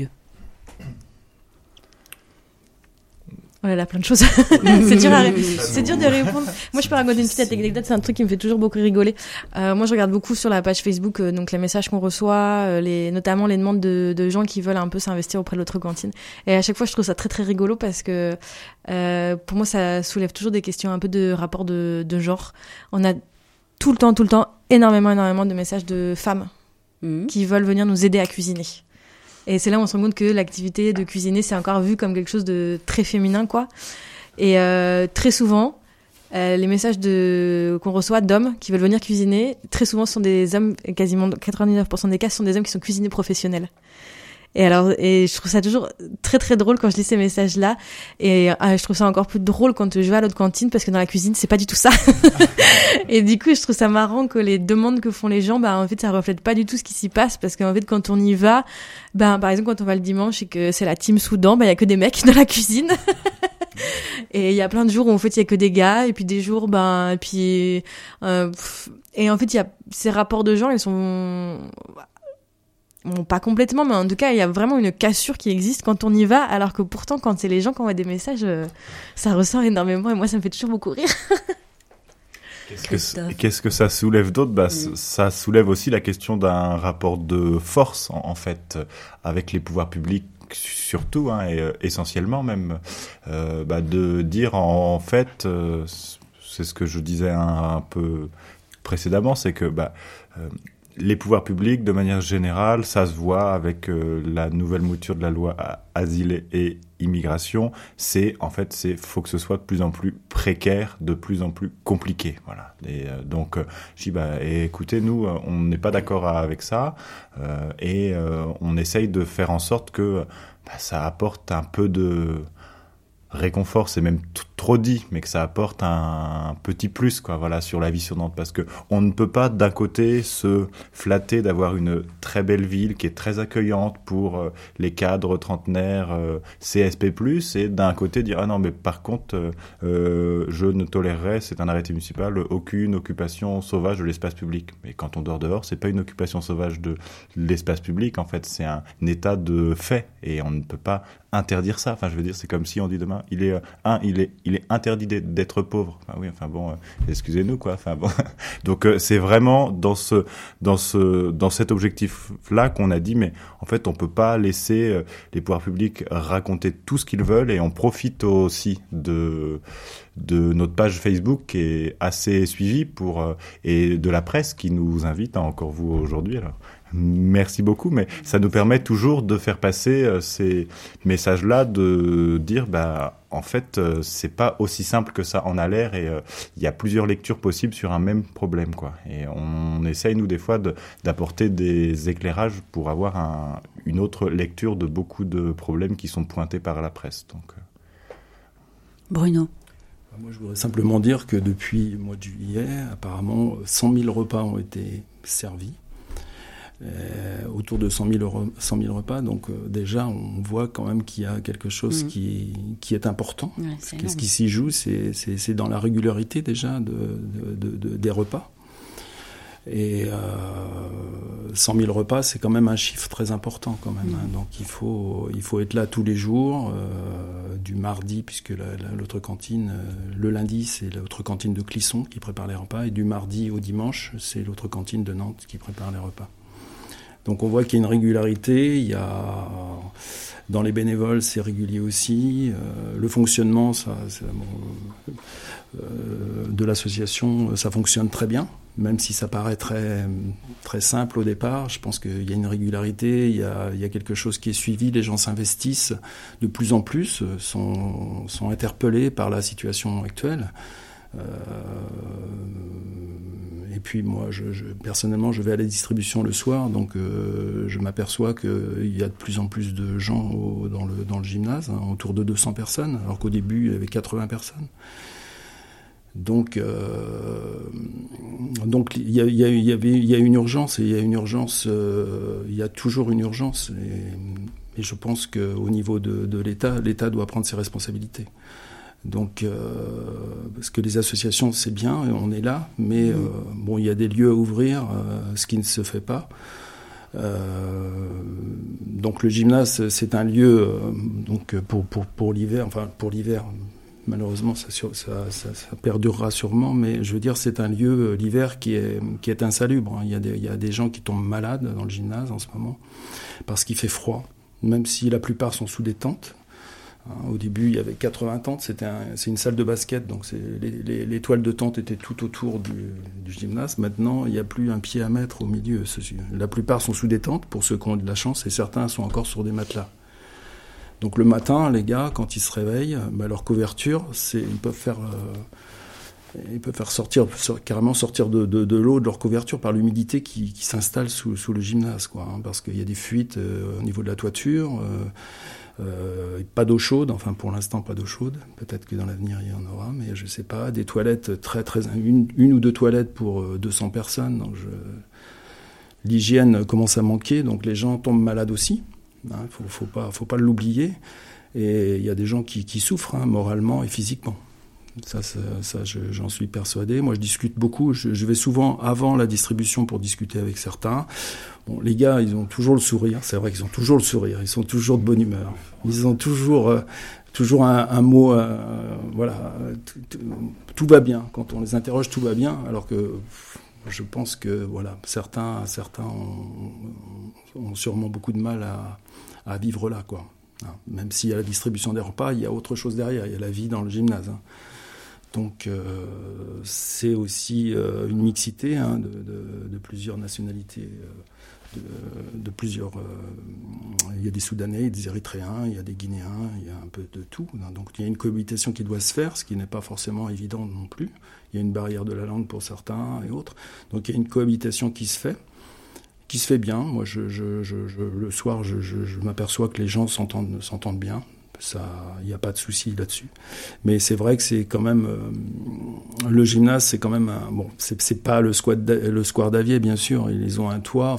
Oh là là, plein de choses. C'est dur de répondre. Moi, je peux raconter une petite anecdote. C'est un truc qui me fait toujours beaucoup rigoler. Moi, je regarde beaucoup sur la page Facebook, donc les messages qu'on reçoit, notamment les demandes de gens qui veulent un peu s'investir auprès de l'autre cantine. Et à chaque fois, je trouve ça très très rigolo parce que pour moi, ça soulève toujours des questions un peu de rapport de genre. On a tout le temps énormément de messages de femmes qui veulent venir nous aider à cuisiner. Et c'est là où on se rend compte que l'activité de cuisiner, c'est encore vu comme quelque chose de très féminin, quoi. Et très souvent, les messages qu'on reçoit d'hommes qui veulent venir cuisiner, très souvent, ce sont des hommes, quasiment 99% des cas, ce sont des hommes qui sont cuisiniers professionnels. Et je trouve ça toujours très très drôle quand je lis ces messages-là. Et je trouve ça encore plus drôle quand je vais à l'autre cantine, parce que dans la cuisine, c'est pas du tout ça. Et du coup, je trouve ça marrant que les demandes que font les gens, en fait, ça reflète pas du tout ce qui s'y passe, parce qu'en fait, quand on y va, par exemple, quand on va le dimanche et que c'est la team Soudan, y a que des mecs dans la cuisine. Et il y a plein de jours où en fait il y a que des gars, et puis des jours et en fait il y a ces rapports de gens, ils sont pas complètement, mais en tout cas il y a vraiment une cassure qui existe quand on y va, alors que pourtant quand c'est les gens qui envoient des messages, ça ressort énormément, et moi ça me fait toujours beaucoup rire. Qu'est-ce que ça soulève d'autre ? Ça soulève aussi la question d'un rapport de force en fait avec les pouvoirs publics, surtout, et essentiellement même, de dire en fait, c'est ce que je disais un peu précédemment, c'est que les pouvoirs publics, de manière générale, ça se voit avec la nouvelle mouture de la loi asile et immigration. Faut que ce soit de plus en plus précaire, de plus en plus compliqué. Voilà. Et donc, je dis, écoutez, nous, on n'est pas d'accord avec ça, et on essaye de faire en sorte que ça apporte un peu de réconfort, c'est même trop dit, mais que ça apporte un petit plus, quoi, voilà, sur la vie sur Nantes, parce que on ne peut pas d'un côté se flatter d'avoir une très belle ville qui est très accueillante pour les cadres trentenaires CSP+, et d'un côté dire ah non, mais par contre je ne tolérerai, c'est un arrêté municipal, aucune occupation sauvage de l'espace public. Mais quand on dort dehors, c'est pas une occupation sauvage de l'espace public, en fait, c'est un état de fait, et on ne peut pas interdire ça. Enfin, je veux dire, c'est comme si on dit demain, il est interdit d'être pauvre. Enfin, oui, enfin bon, excusez-nous, quoi. Enfin bon. Donc, c'est vraiment dans cet objectif-là qu'on a dit, mais en fait, on peut pas laisser les pouvoirs publics raconter tout ce qu'ils veulent, et on profite aussi de notre page Facebook qui est assez suivie et de la presse qui nous invite, encore vous aujourd'hui. Alors, merci beaucoup, mais ça nous permet toujours de faire passer ces messages-là, de dire, en fait, c'est pas aussi simple que ça en a l'air, et il y a plusieurs lectures possibles sur un même problème, quoi. Et on essaye, nous, des fois, d'apporter des éclairages pour avoir une autre lecture de beaucoup de problèmes qui sont pointés par la presse. Donc, Bruno. Moi, je voudrais simplement dire que depuis le mois de juillet, apparemment, 100 000 repas ont été servis. Autour de 100 000 repas, donc déjà on voit quand même qu'il y a quelque chose qui est important. Ouais, ce qui s'y joue, c'est dans la régularité déjà des repas. Et 100 000 repas, c'est quand même un chiffre très important quand même. Hein. Donc il faut être là tous les jours, du mardi, puisque l'autre cantine, le lundi, c'est l'autre cantine de Clisson qui prépare les repas, et du mardi au dimanche, c'est l'autre cantine de Nantes qui prépare les repas. Donc on voit qu'il y a une régularité, dans les bénévoles c'est régulier aussi, le fonctionnement de l'association ça fonctionne très bien, même si ça paraît très, très simple au départ. Je pense qu'il y a une régularité, il y a quelque chose qui est suivi, les gens s'investissent de plus en plus, sont interpellés par la situation actuelle. Et puis moi, personnellement, je vais à la distribution le soir, donc je m'aperçois qu'il y a de plus en plus de gens dans le gymnase, hein, autour de 200 personnes, alors qu'au début, il y avait 80 personnes. Donc il y a une urgence, et il y a toujours une urgence, et je pense qu'au niveau de l'État doit prendre ses responsabilités. Donc, parce que les associations, c'est bien, on est là, mais il y a des lieux à ouvrir, ce qui ne se fait pas. Donc le gymnase, c'est un lieu donc pour l'hiver, malheureusement ça perdurera sûrement, mais je veux dire, c'est un lieu l'hiver qui est insalubre. Il y a des gens qui tombent malades dans le gymnase en ce moment parce qu'il fait froid, même si la plupart sont sous des tentes. Au début, il y avait 80 tentes, c'est une salle de basket, donc les toiles de tente étaient tout autour du gymnase. Maintenant, il n'y a plus un pied à mettre au milieu. La plupart sont sous des tentes, pour ceux qui ont de la chance, et certains sont encore sur des matelas. Donc le matin, les gars, quand ils se réveillent, leur couverture, ils peuvent faire carrément sortir de l'eau de leur couverture par l'humidité qui s'installe sous le gymnase, quoi, hein, parce qu'il y a des fuites au niveau de la toiture. Pas d'eau chaude, enfin pour l'instant pas d'eau chaude, peut-être que dans l'avenir il y en aura, mais je sais pas, des toilettes une ou deux toilettes pour 200 personnes, donc l'hygiène commence à manquer, donc les gens tombent malades aussi, hein, faut pas l'oublier, et il y a des gens qui souffrent, hein, moralement et physiquement. Ça, j'en suis persuadé. Moi, je discute beaucoup. Je vais souvent avant la distribution pour discuter avec certains. Bon, les gars, ils ont toujours le sourire. C'est vrai qu'ils ont toujours le sourire. Ils sont toujours de bonne humeur. Ils ont toujours un mot. Voilà, tout va bien. Quand on les interroge, tout va bien. Alors que je pense que voilà, certains ont sûrement beaucoup de mal à vivre là, quoi. Même s'il y a la distribution des repas, il y a autre chose derrière. Il y a la vie dans le gymnase. Hein. Donc c'est aussi une mixité, hein, de plusieurs nationalités, de plusieurs. Il y a des Soudanais, il y a des Érythréens, il y a des Guinéens, il y a un peu de tout. Hein. Donc il y a une cohabitation qui doit se faire, ce qui n'est pas forcément évident non plus. Il y a une barrière de la langue pour certains et autres. Donc il y a une cohabitation qui se fait bien. Moi, le soir, je m'aperçois que les gens s'entendent bien. Il n'y a pas de souci là-dessus. Mais c'est vrai que c'est quand même le gymnase, c'est quand même c'est pas le square d'Avier, bien sûr. Ils ont un toit.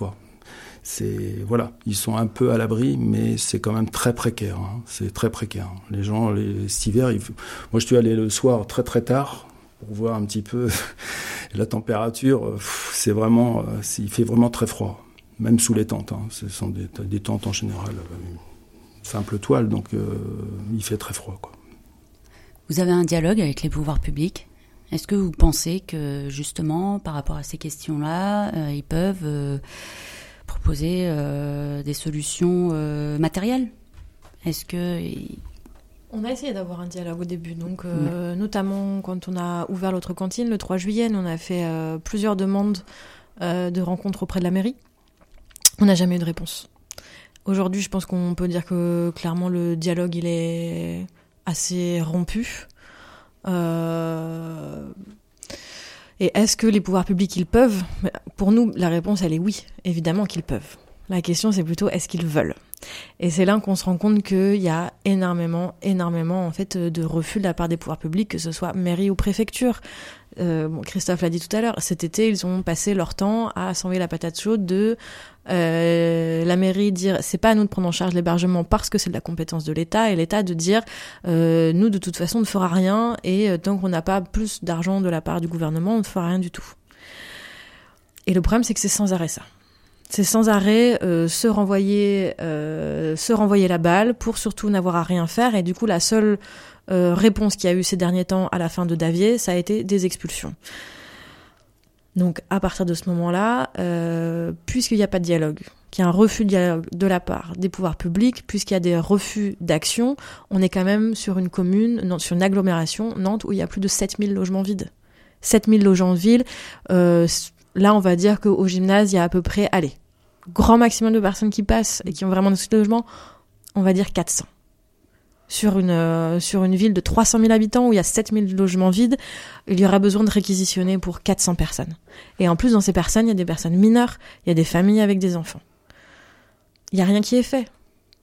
Ils sont un peu à l'abri, mais c'est quand même très précaire. Hein. C'est très précaire. Les gens, cet hiver, moi, je suis allé le soir très très tard pour voir un petit peu la température. C'est vraiment, il fait vraiment très froid, même sous les tentes. Hein. Ce sont des tentes en général. simple toile, donc il fait très froid, quoi. Vous avez un dialogue avec les pouvoirs publics ? Est-ce que vous pensez que, justement, par rapport à ces questions-là, ils peuvent proposer des solutions matérielles ? Est-ce que... On a essayé d'avoir un dialogue au début, donc notamment quand on a ouvert l'autre cantine, le 3 juillet, on a fait plusieurs demandes de rencontres auprès de la mairie. On n'a jamais eu de réponse. Aujourd'hui, je pense qu'on peut dire que clairement le dialogue il est assez rompu. Et est-ce que les pouvoirs publics ils peuvent ? Pour nous, la réponse elle est oui, évidemment qu'ils peuvent. La question c'est plutôt est-ce qu'ils veulent ? Et c'est là qu'on se rend compte qu'il y a énormément en fait de refus de la part des pouvoirs publics, que ce soit mairie ou préfecture. Christophe l'a dit tout à l'heure, cet été ils ont passé leur temps à s'envoyer la patate chaude de la mairie dire c'est pas à nous de prendre en charge l'hébergement parce que c'est de la compétence de l'État, et l'État de dire nous de toute façon on ne fera rien, et tant qu'on n'a pas plus d'argent de la part du gouvernement on ne fera rien du tout. Et le problème c'est que c'est sans arrêt ça. C'est sans arrêt se renvoyer la balle pour surtout n'avoir à rien faire, et du coup la seule réponse qu'il y a eu ces derniers temps à la fin de Davier, ça a été des expulsions. Donc à partir de ce moment-là, puisqu'il n'y a pas de dialogue, qu'il y a un refus de dialogue de la part des pouvoirs publics, puisqu'il y a des refus d'action, on est quand même sur une commune, sur une agglomération, Nantes, où il y a plus de 7000 logements vides. 7000 logements vides, là on va dire qu'au gymnase, il y a à peu près, grand maximum de personnes qui passent et qui ont vraiment des logements, on va dire 400. Sur une ville de 300 000 habitants où il y a 7000 logements vides, il y aura besoin de réquisitionner pour 400 personnes. Et en plus, dans ces personnes, il y a des personnes mineures, il y a des familles avec des enfants. Il n'y a rien qui est fait.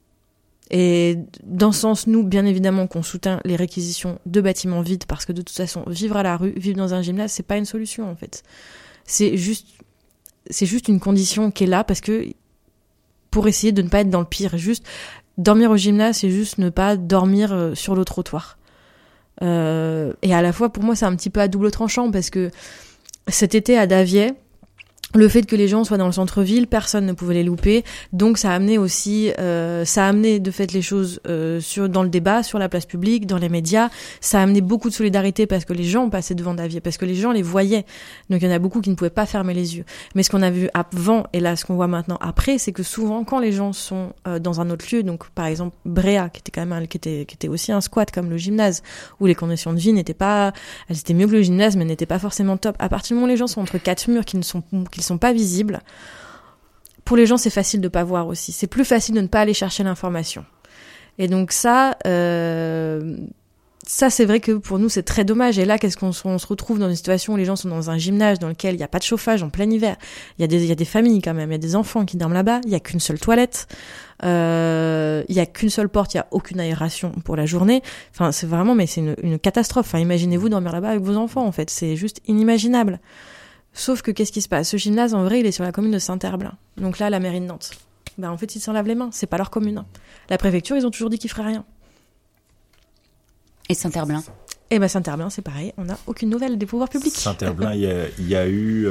Et dans ce sens, nous, bien évidemment, qu'on soutient les réquisitions de bâtiments vides, parce que de toute façon, vivre à la rue, vivre dans un gymnase, c'est pas une solution, en fait. C'est juste une condition qui est là, parce que pour essayer de ne pas être dans le pire, juste dormir au gymnase, c'est juste ne pas dormir sur le trottoir. Et à la fois, pour moi, c'est un petit peu à double tranchant, parce que cet été à Davier, le fait que les gens soient dans le centre-ville, personne ne pouvait les louper, donc ça a amené aussi, de fait les choses dans le débat, sur la place publique, dans les médias. Ça a amené beaucoup de solidarité parce que les gens passaient devant Davier, parce que les gens les voyaient. Donc il y en a beaucoup qui ne pouvaient pas fermer les yeux. Mais ce qu'on a vu avant et là ce qu'on voit maintenant après, c'est que souvent quand les gens sont dans un autre lieu, donc par exemple Bréa, qui était quand même qui était aussi un squat comme le gymnase, où les conditions de vie n'étaient pas, elles étaient mieux que le gymnase, mais n'étaient pas forcément top. À partir du moment où les gens sont entre quatre murs qui sont pas visibles, pour les gens c'est facile de pas voir aussi, c'est plus facile de ne pas aller chercher l'information, et donc ça c'est vrai que pour nous c'est très dommage. Et là qu'est-ce qu'on se retrouve dans une situation où les gens sont dans un gymnase dans lequel il n'y a pas de chauffage en plein hiver, il y a des familles quand même, il y a des enfants qui dorment là-bas, il y a qu'une seule toilette, il y a qu'une seule porte, il y a aucune aération pour la journée, enfin c'est vraiment, mais c'est une catastrophe. Enfin imaginez-vous dormir là-bas avec vos enfants, en fait c'est juste inimaginable. Sauf que qu'est-ce qui se passe ? Ce gymnase, en vrai, il est sur la commune de Saint-Herblain. Donc là, la mairie de Nantes. En fait, ils s'en lavent les mains. C'est pas leur commune. La préfecture, ils ont toujours dit qu'ils feraient rien. Et Saint-Herblain ? Saint-Herblain, c'est pareil. On n'a aucune nouvelle des pouvoirs publics. Saint-Herblain, il y a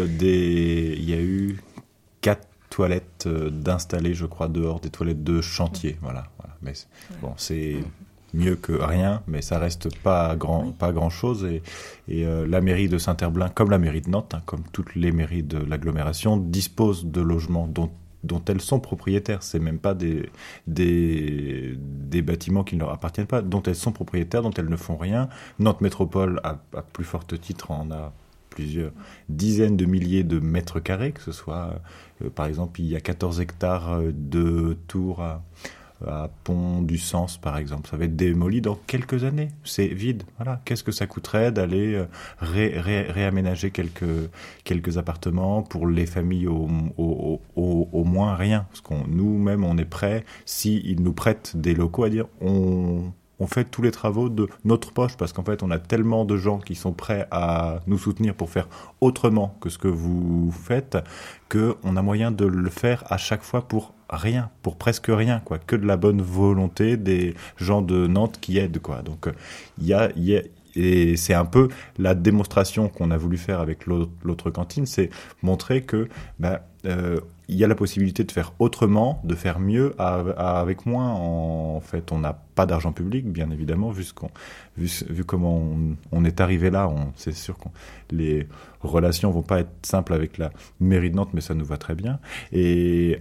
eu 4 toilettes d'installées, je crois, dehors, des toilettes de chantier. Voilà. Mais bon, c'est mieux que rien, mais ça reste pas grand chose, et la mairie de Saint-Herblain, comme la mairie de Nantes, comme toutes les mairies de l'agglomération, disposent de logements dont elles sont propriétaires. C'est même pas des bâtiments qui ne leur appartiennent pas, dont elles sont propriétaires, dont elles ne font rien. Nantes Métropole, à plus forte titre, en a plusieurs dizaines de milliers de mètres carrés, que ce soit, par exemple, il y a 14 hectares de tours à Pont du Sens, par exemple. Ça va être démoli dans quelques années. C'est vide. Voilà. Qu'est-ce que ça coûterait d'aller réaménager quelques appartements pour les familles au moins rien. Parce nous-mêmes, on est prêts, s'ils nous prêtent des locaux, à dire on fait tous les travaux de notre poche, parce qu'en fait, on a tellement de gens qui sont prêts à nous soutenir pour faire autrement que ce que vous faites, qu'on a moyen de le faire à chaque fois pour rien, pour presque rien, que de la bonne volonté des gens de Nantes qui aident, Donc, et c'est un peu la démonstration qu'on a voulu faire avec l'autre cantine, c'est montrer que il y a la possibilité de faire autrement, de faire mieux avec moins. En fait, on n'a pas d'argent public, bien évidemment, vu comment on est arrivé là. C'est sûr que les relations vont pas être simples avec la mairie de Nantes, mais ça nous va très bien. Et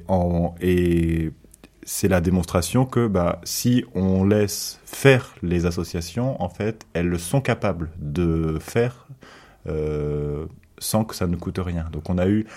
c'est la démonstration que si on laisse faire les associations, en fait, elles sont capables de faire sans que ça ne coûte rien. Donc on a eu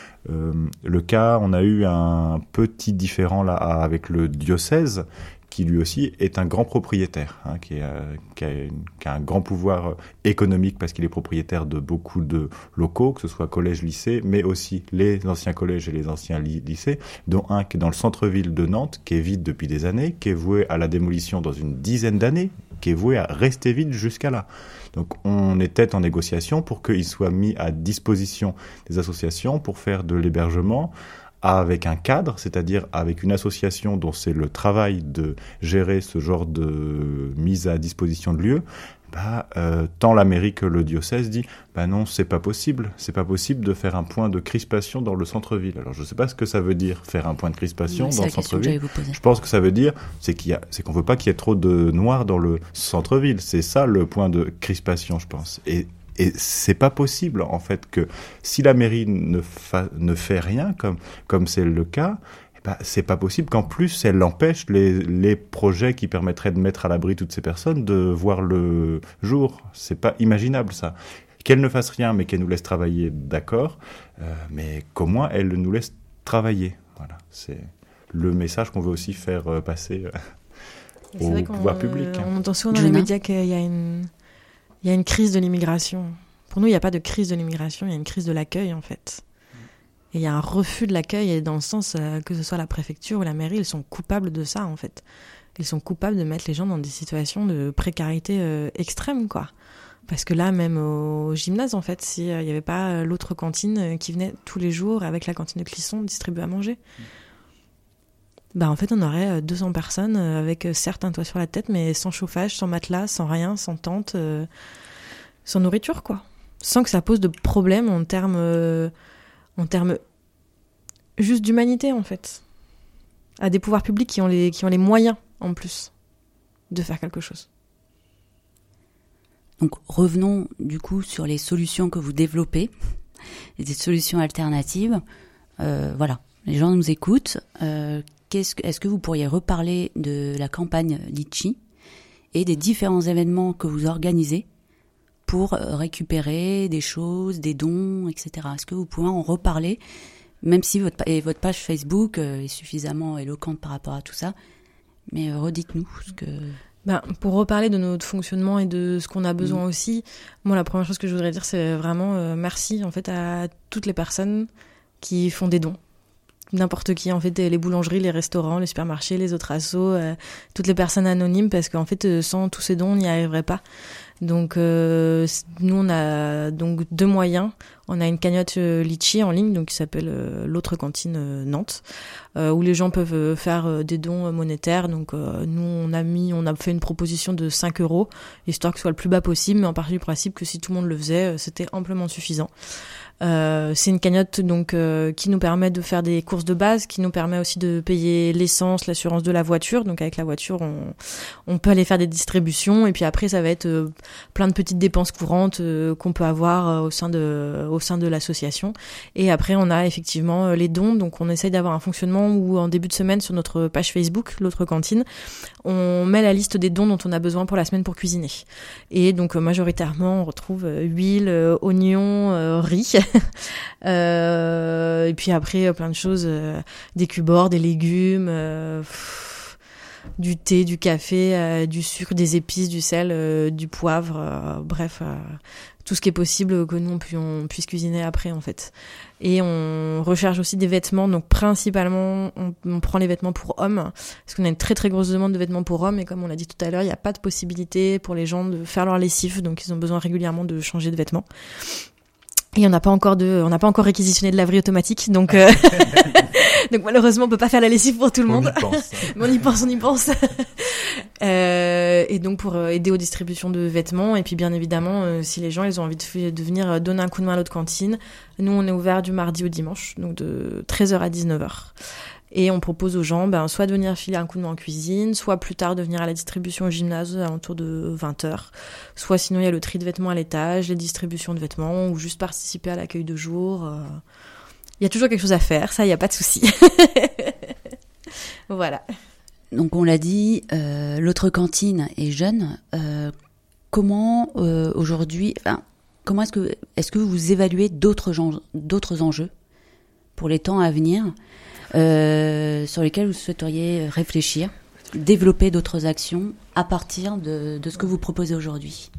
on a eu un petit différend là avec le diocèse, qui lui aussi est un grand propriétaire, qui a un grand pouvoir économique parce qu'il est propriétaire de beaucoup de locaux, que ce soit collège, lycée, mais aussi les anciens collèges et les anciens lycées, dont un qui est dans le centre-ville de Nantes, qui est vide depuis des années, qui est voué à la démolition dans une dizaine d'années, qui est voué à rester vide jusqu'à là. Donc on était en négociation pour qu'il soit mis à disposition des associations pour faire de l'hébergement avec un cadre, c'est-à-dire avec une association dont c'est le travail de gérer ce genre de mise à disposition de lieux. Tant la mairie que le diocèse dit non, c'est pas possible de faire un point de crispation dans le centre-ville. Alors je sais pas ce que ça veut dire faire un point de crispation dans le centre-ville. Je pense que ça veut dire c'est qu'on veut pas qu'il y ait trop de noirs dans le centre-ville. C'est ça le point de crispation, je pense. Et c'est pas possible, en fait, que si la mairie ne fait rien, comme c'est le cas, c'est pas possible qu'en plus elle empêche les projets qui permettraient de mettre à l'abri toutes ces personnes de voir le jour. C'est pas imaginable, ça. Qu'elle ne fasse rien, mais qu'elle nous laisse travailler, d'accord, mais qu'au moins elle nous laisse travailler. Voilà, c'est le message qu'on veut aussi faire passer au pouvoir public. On entend souvent dans les médias qu'il y a une crise de l'immigration. Pour nous, il n'y a pas de crise de l'immigration, il y a une crise de l'accueil, en fait. Et il y a un refus de l'accueil, et dans le sens que ce soit la préfecture ou la mairie, ils sont coupables de ça, en fait. Ils sont coupables de mettre les gens dans des situations de précarité extrême, quoi. Parce que là, même au gymnase, en fait, s'il n'y avait pas l'autre cantine qui venait tous les jours avec la cantine de Clisson distribuer à manger, en fait, on aurait 200 personnes avec certes un toit sur la tête, mais sans chauffage, sans matelas, sans rien, sans tente, sans nourriture, quoi. Sans que ça pose de problème en termes juste d'humanité, en fait. À des pouvoirs publics qui ont les moyens, en plus, de faire quelque chose. Donc, revenons, du coup, sur les solutions que vous développez, et des solutions alternatives. Voilà, les gens nous écoutent. Est-ce que vous pourriez reparler de la campagne Litchi et des différents événements que vous organisez pour récupérer des choses, des dons, etc. Est-ce que vous pouvez en reparler, même si votre page Facebook est suffisamment éloquente par rapport à tout ça, mais redites-nous ce que... Pour reparler de notre fonctionnement et de ce qu'on a besoin aussi, moi la première chose que je voudrais dire, c'est vraiment merci en fait à toutes les personnes qui font des dons. N'importe qui, en fait, les boulangeries, les restaurants, les supermarchés, les autres assos, toutes les personnes anonymes, parce qu'en fait, sans tous ces dons, on n'y arriverait pas. Donc, nous, on a donc 2 moyens. On a une cagnotte Litchi en ligne, donc qui s'appelle l'autre cantine Nantes, où les gens peuvent faire des dons monétaires. Donc, nous, on a fait une proposition de 5 €, histoire que ce soit le plus bas possible, mais en partant du principe que si tout le monde le faisait, c'était amplement suffisant. C'est une cagnotte donc qui nous permet de faire des courses de base, qui nous permet aussi de payer l'essence, l'assurance de la voiture. Donc avec la voiture, on peut aller faire des distributions, et puis après ça va être plein de petites dépenses courantes qu'on peut avoir au sein de l'association. Et après on a effectivement les dons. Donc on essaye d'avoir un fonctionnement où en début de semaine sur notre page Facebook, l'autre cantine, on met la liste des dons dont on a besoin pour la semaine pour cuisiner. Et donc majoritairement on retrouve huile, oignons, riz. Et puis après plein de choses, des cubes, des légumes, du thé, du café, du sucre, des épices, du sel, du poivre, bref, tout ce qui est possible que nous on puisse cuisiner après en fait. Et on recherche aussi des vêtements, donc principalement on prend les vêtements pour hommes, parce qu'on a une très très grosse demande de vêtements pour hommes, et comme on l'a dit tout à l'heure, il n'y a pas de possibilité pour les gens de faire leur lessive, donc ils ont besoin régulièrement de changer de vêtements. Et on n'a pas encore réquisitionné de laverie automatique, donc donc malheureusement on peut pas faire la lessive pour tout le monde. On y pense. Mais on y pense. et donc pour aider aux distributions de vêtements. Et puis bien évidemment, si les gens ils ont envie de venir donner un coup de main à l'autre cantine, nous on est ouvert du mardi au dimanche, donc de 13h à 19h. Et on propose aux gens soit de venir filer un coup de main en cuisine, soit plus tard de venir à la distribution au gymnase à l'entour de 20h. Soit sinon il y a le tri de vêtements à l'étage, les distributions de vêtements, ou juste participer à l'accueil de jour. Il y a toujours quelque chose à faire, ça, il n'y a pas de souci. Voilà. Donc on l'a dit, l'autre cantine est jeune. Comment aujourd'hui, comment est-ce que vous évaluez d'autres enjeux pour les temps à venir sur lesquels vous souhaiteriez réfléchir, développer d'autres actions à partir de ce que vous proposez aujourd'hui?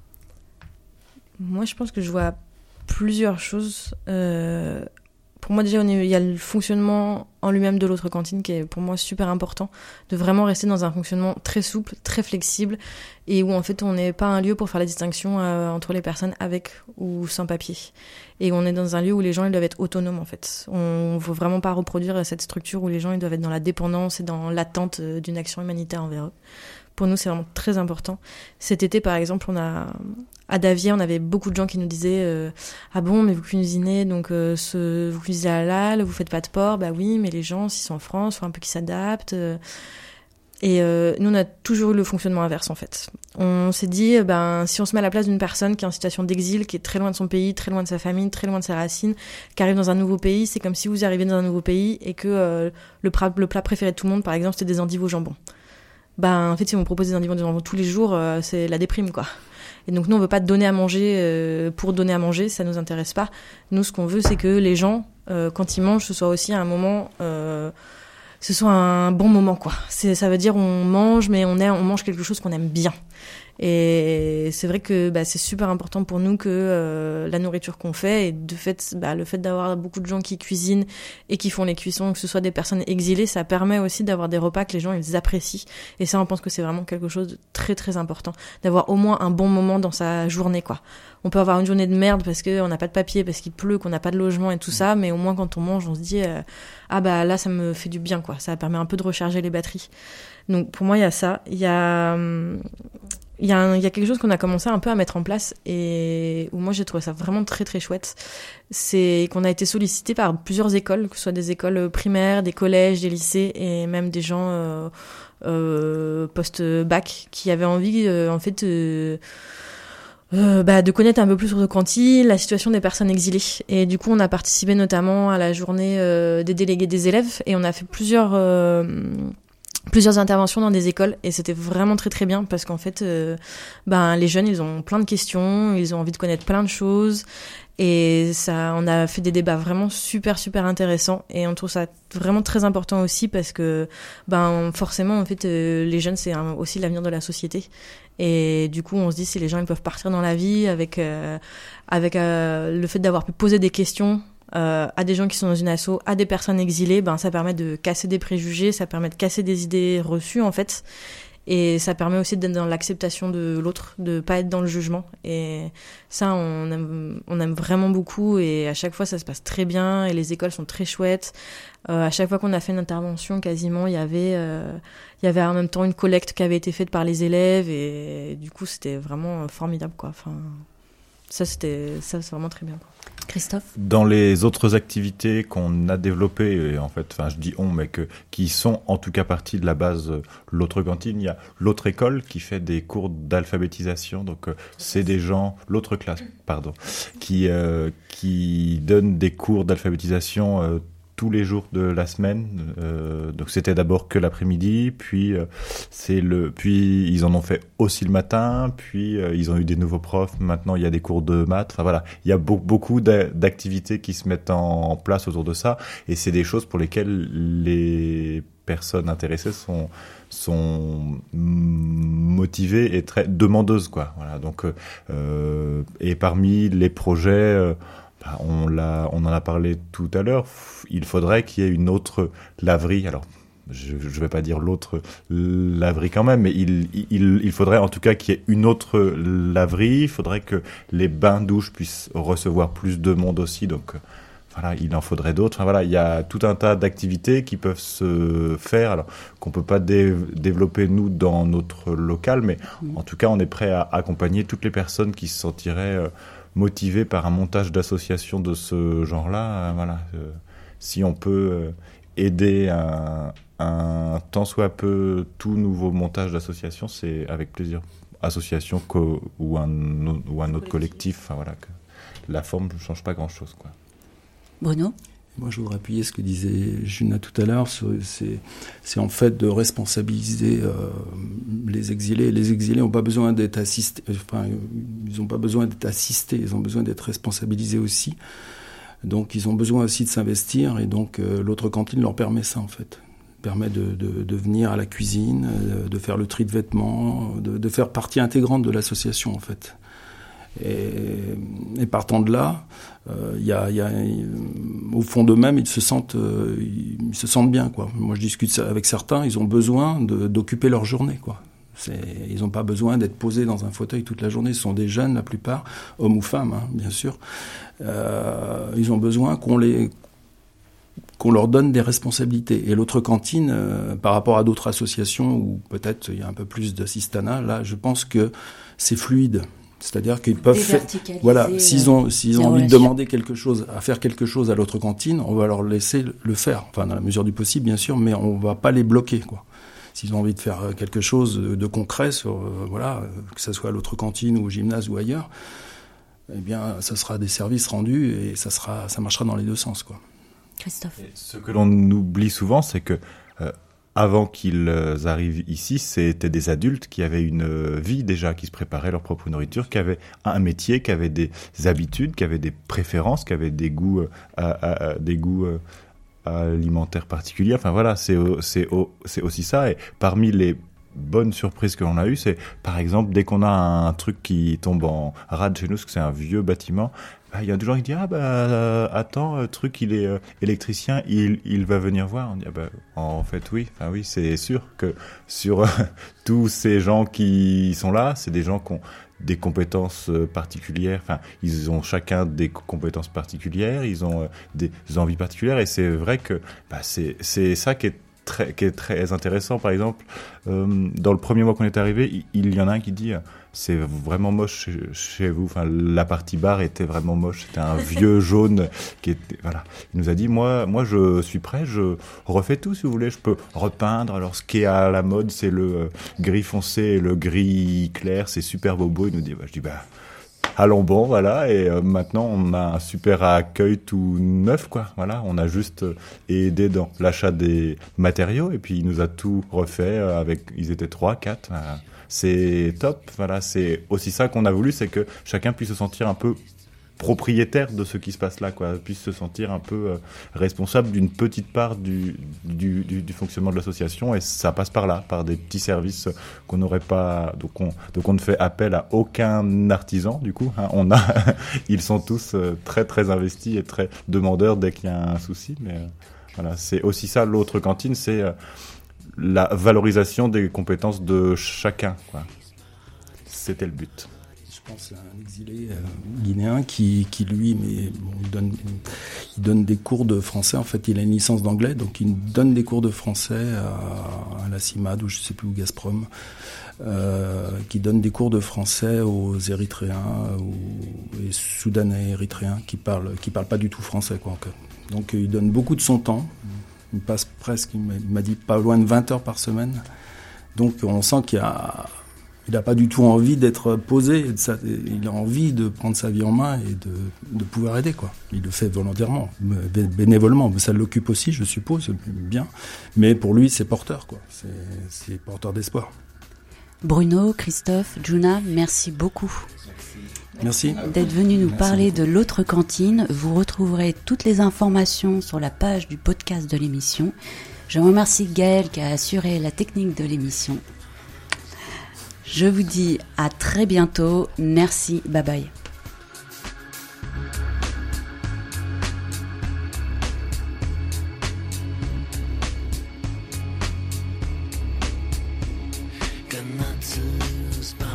Moi, je pense que je vois plusieurs choses. Pour moi, déjà, il y a le fonctionnement en lui-même de l'autre cantine qui est pour moi super important, de vraiment rester dans un fonctionnement très souple, très flexible, et où en fait on n'est pas un lieu pour faire la distinction entre les personnes avec ou sans papier. Et on est dans un lieu où les gens ils doivent être autonomes en fait. On ne veut vraiment pas reproduire cette structure où les gens ils doivent être dans la dépendance et dans l'attente d'une action humanitaire envers eux. Pour nous, c'est vraiment très important. Cet été, par exemple, à Davier, on avait beaucoup de gens qui nous disaient ah bon, mais vous cuisinez, donc vous cuisinez à la halle, vous faites pas de porc. Bah oui, mais les gens, s'ils sont en France, faut un peu qu'ils s'adaptent. Et nous, on a toujours eu le fonctionnement inverse, en fait. On s'est dit, si on se met à la place d'une personne qui est en situation d'exil, qui est très loin de son pays, très loin de sa famille, très loin de ses racines, qui arrive dans un nouveau pays, c'est comme si vous arriviez dans un nouveau pays et que le plat préféré de tout le monde, par exemple, c'était des endives au jambon. En fait, si on me propose des endives au jambon tous les jours, c'est la déprime, quoi. Et donc, nous, on veut pas donner à manger pour donner à manger, ça nous intéresse pas. Nous, ce qu'on veut, c'est que les gens, quand ils mangent, ce soit aussi un moment... ce soit un bon moment, quoi. Ça veut dire on mange, mais on mange quelque chose qu'on aime bien. Et c'est vrai que c'est super important pour nous que la nourriture qu'on fait, et de fait, le fait d'avoir beaucoup de gens qui cuisinent et qui font les cuissons, que ce soit des personnes exilées, ça permet aussi d'avoir des repas que les gens ils apprécient. Et ça, on pense que c'est vraiment quelque chose de très très important, d'avoir au moins un bon moment dans sa journée, quoi. On peut avoir une journée de merde parce qu'on n'a pas de papier, parce qu'il pleut, qu'on n'a pas de logement et tout ça, mais au moins quand on mange, on se dit là ça me fait du bien, quoi. Ça permet un peu de recharger les batteries. Donc pour moi il y a ça, il y a quelque chose qu'on a commencé un peu à mettre en place et où moi j'ai trouvé ça vraiment très très chouette. C'est qu'on a été sollicité par plusieurs écoles, que ce soit des écoles primaires, des collèges, des lycées et même des gens post-bac qui avaient envie de connaître un peu plus sur le cantine, la situation des personnes exilées. Et du coup, on a participé notamment à la journée des délégués des élèves et on a fait plusieurs interventions dans des écoles et c'était vraiment très très bien parce qu'en fait les jeunes ils ont plein de questions, ils ont envie de connaître plein de choses et ça, on a fait des débats vraiment super super intéressants et on trouve ça vraiment très important aussi parce que forcément en fait les jeunes c'est aussi l'avenir de la société et du coup on se dit si les gens ils peuvent partir dans la vie avec le fait d'avoir pu poser des questions à des gens qui sont dans une asso, à des personnes exilées, ça permet de casser des préjugés, ça permet de casser des idées reçues en fait, et ça permet aussi d'être dans l'acceptation de l'autre, de pas être dans le jugement. Et ça, on aime vraiment beaucoup, et à chaque fois ça se passe très bien, et les écoles sont très chouettes. À chaque fois qu'on a fait une intervention, quasiment il y avait en même temps une collecte qui avait été faite par les élèves, et du coup c'était vraiment formidable, quoi. Enfin, ça c'est vraiment très bien, quoi. Christophe ? Dans les autres activités qu'on a développées, et en fait, je dis on, mais qui sont en tout cas partie de la base l'autre cantine, il y a l'autre école qui fait des cours d'alphabétisation. Donc c'est des gens, l'autre classe, pardon, qui donnent des cours d'alphabétisation tous les jours de la semaine. Donc c'était d'abord que l'après-midi, puis ils en ont fait aussi le matin, puis ils ont eu des nouveaux profs. Maintenant il y a des cours de maths. Enfin voilà, il y a beaucoup d'activités qui se mettent en place autour de ça, et c'est des choses pour lesquelles les personnes intéressées sont motivées et très demandeuses, quoi. Voilà. Donc et parmi les projets on en a parlé tout à l'heure, il faudrait qu'il y ait une autre laverie. Alors, je vais pas dire l'autre laverie quand même, mais il faudrait en tout cas qu'il y ait une autre laverie. Il faudrait que les bains-douches puissent recevoir plus de monde aussi. Donc, voilà, il en faudrait d'autres. Enfin, voilà, il y a tout un tas d'activités qui peuvent se faire, alors qu'on peut pas développer nous dans notre local, mais en tout cas, on est prêt à accompagner toutes les personnes qui se sentiraient motivées par un montage d'association de ce genre-là. Voilà, si on peut aider un tant soit peu tout nouveau montage d'association, c'est avec plaisir. Association ou un autre collectif. Enfin, voilà, que la forme ne change pas grand-chose, quoi. Bruno ? Moi, je voudrais appuyer ce que disait Juna tout à l'heure. C'est en fait de responsabiliser les exilés. Les exilés n'ont pas besoin d'être assistés. Enfin, ils n'ont pas besoin d'être assistés. Ils ont besoin d'être responsabilisés aussi. Donc, ils ont besoin aussi de s'investir. Et donc, l'autre cantine leur permet ça, en fait. Permet de venir à la cuisine, de faire le tri de vêtements, de faire partie intégrante de l'association, en fait. Et partant de là, au fond d'eux-mêmes, ils se sentent bien, quoi. Moi, je discute avec certains, ils ont besoin d'occuper leur journée, quoi. Ils n'ont pas besoin d'être posés dans un fauteuil toute la journée. Ce sont des jeunes, la plupart, hommes ou femmes, hein, bien sûr. Ils ont besoin qu'on leur donne des responsabilités. Et l'autre cantine, par rapport à d'autres associations où peut-être il y a un peu plus d'assistanat, là, je pense que c'est fluide. C'est-à-dire qu'ils peuvent faire, voilà, s'ils ont envie de demander faire quelque chose à l'autre cantine, on va leur laisser le faire, enfin dans la mesure du possible bien sûr, mais on va pas les bloquer, quoi. S'ils ont envie de faire quelque chose de concret que ça soit à l'autre cantine ou au gymnase ou ailleurs, eh bien ça sera des services rendus et ça marchera dans les deux sens, quoi. Christophe. Et ce que l'on oublie souvent, c'est que avant qu'ils arrivent ici, c'était des adultes qui avaient une vie déjà, qui se préparaient leur propre nourriture, qui avaient un métier, qui avaient des habitudes, qui avaient des préférences, qui avaient des goûts alimentaires particuliers. Enfin voilà, c'est aussi ça. Et parmi les bonnes surprises que l'on a eues, c'est par exemple dès qu'on a un truc qui tombe en rade chez nous, parce que c'est un vieux bâtiment. Il y a des gens qui disent attends, truc il est électricien, il va venir voir. On dit en fait oui, c'est sûr que sur tous ces gens qui sont là, c'est des gens qui ont des compétences particulières. Enfin, ils ont chacun des compétences particulières, ils ont des envies particulières, et c'est vrai que c'est ça qui est très intéressant. Par exemple, dans le premier mois qu'on est arrivé, il y en a un qui dit c'est vraiment moche chez vous. Enfin, la partie bar était vraiment moche. C'était un vieux jaune qui était, voilà. Il nous a dit, moi, je suis prêt, je refais tout, si vous voulez. Je peux repeindre. Alors, ce qui est à la mode, c'est le gris foncé et le gris clair. C'est super bobo. Il nous dit, je dis, allons bon, voilà. Et maintenant, on a un super accueil tout neuf, quoi. Voilà. On a juste aidé dans l'achat des matériaux. Et puis, il nous a tout refait ils étaient 3, 4. C'est top, voilà, c'est aussi ça qu'on a voulu, c'est que chacun puisse se sentir un peu propriétaire de ce qui se passe là, quoi, puisse se sentir un peu responsable d'une petite part du fonctionnement de l'association, et ça passe par là, par des petits services qu'on n'aurait pas, donc on ne fait appel à aucun artisan, du coup, hein, ils sont tous très très investis et très demandeurs dès qu'il y a un souci, mais voilà, c'est aussi ça, l'autre cantine, c'est la valorisation des compétences de chacun, quoi. C'était le but. Je pense à un exilé guinéen qui lui, il donne des cours de français. En fait, il a une licence d'anglais, donc il donne des cours de français à la CIMAD ou je sais plus où, Gazprom, qui donne des cours de français aux Érythréens et Soudanais érythréens qui parlent pas du tout français, quoi. Donc il donne beaucoup de son temps. Il passe il m'a dit pas loin de 20 heures par semaine. Donc on sent qu'il n'a pas du tout envie d'être posé. Il a envie de prendre sa vie en main et de pouvoir aider, quoi. Il le fait volontairement, bénévolement. Ça l'occupe aussi, je suppose, bien. Mais pour lui, c'est porteur, quoi. C'est porteur d'espoir. Bruno, Christophe, Juna, merci beaucoup. Merci d'être venu nous parler de l'autre cantine. Vous retrouverez toutes les informations sur la page du podcast de l'émission. Je remercie Gaël qui a assuré la technique de l'émission. Je vous dis à très bientôt. Merci, bye bye. Got not to lose by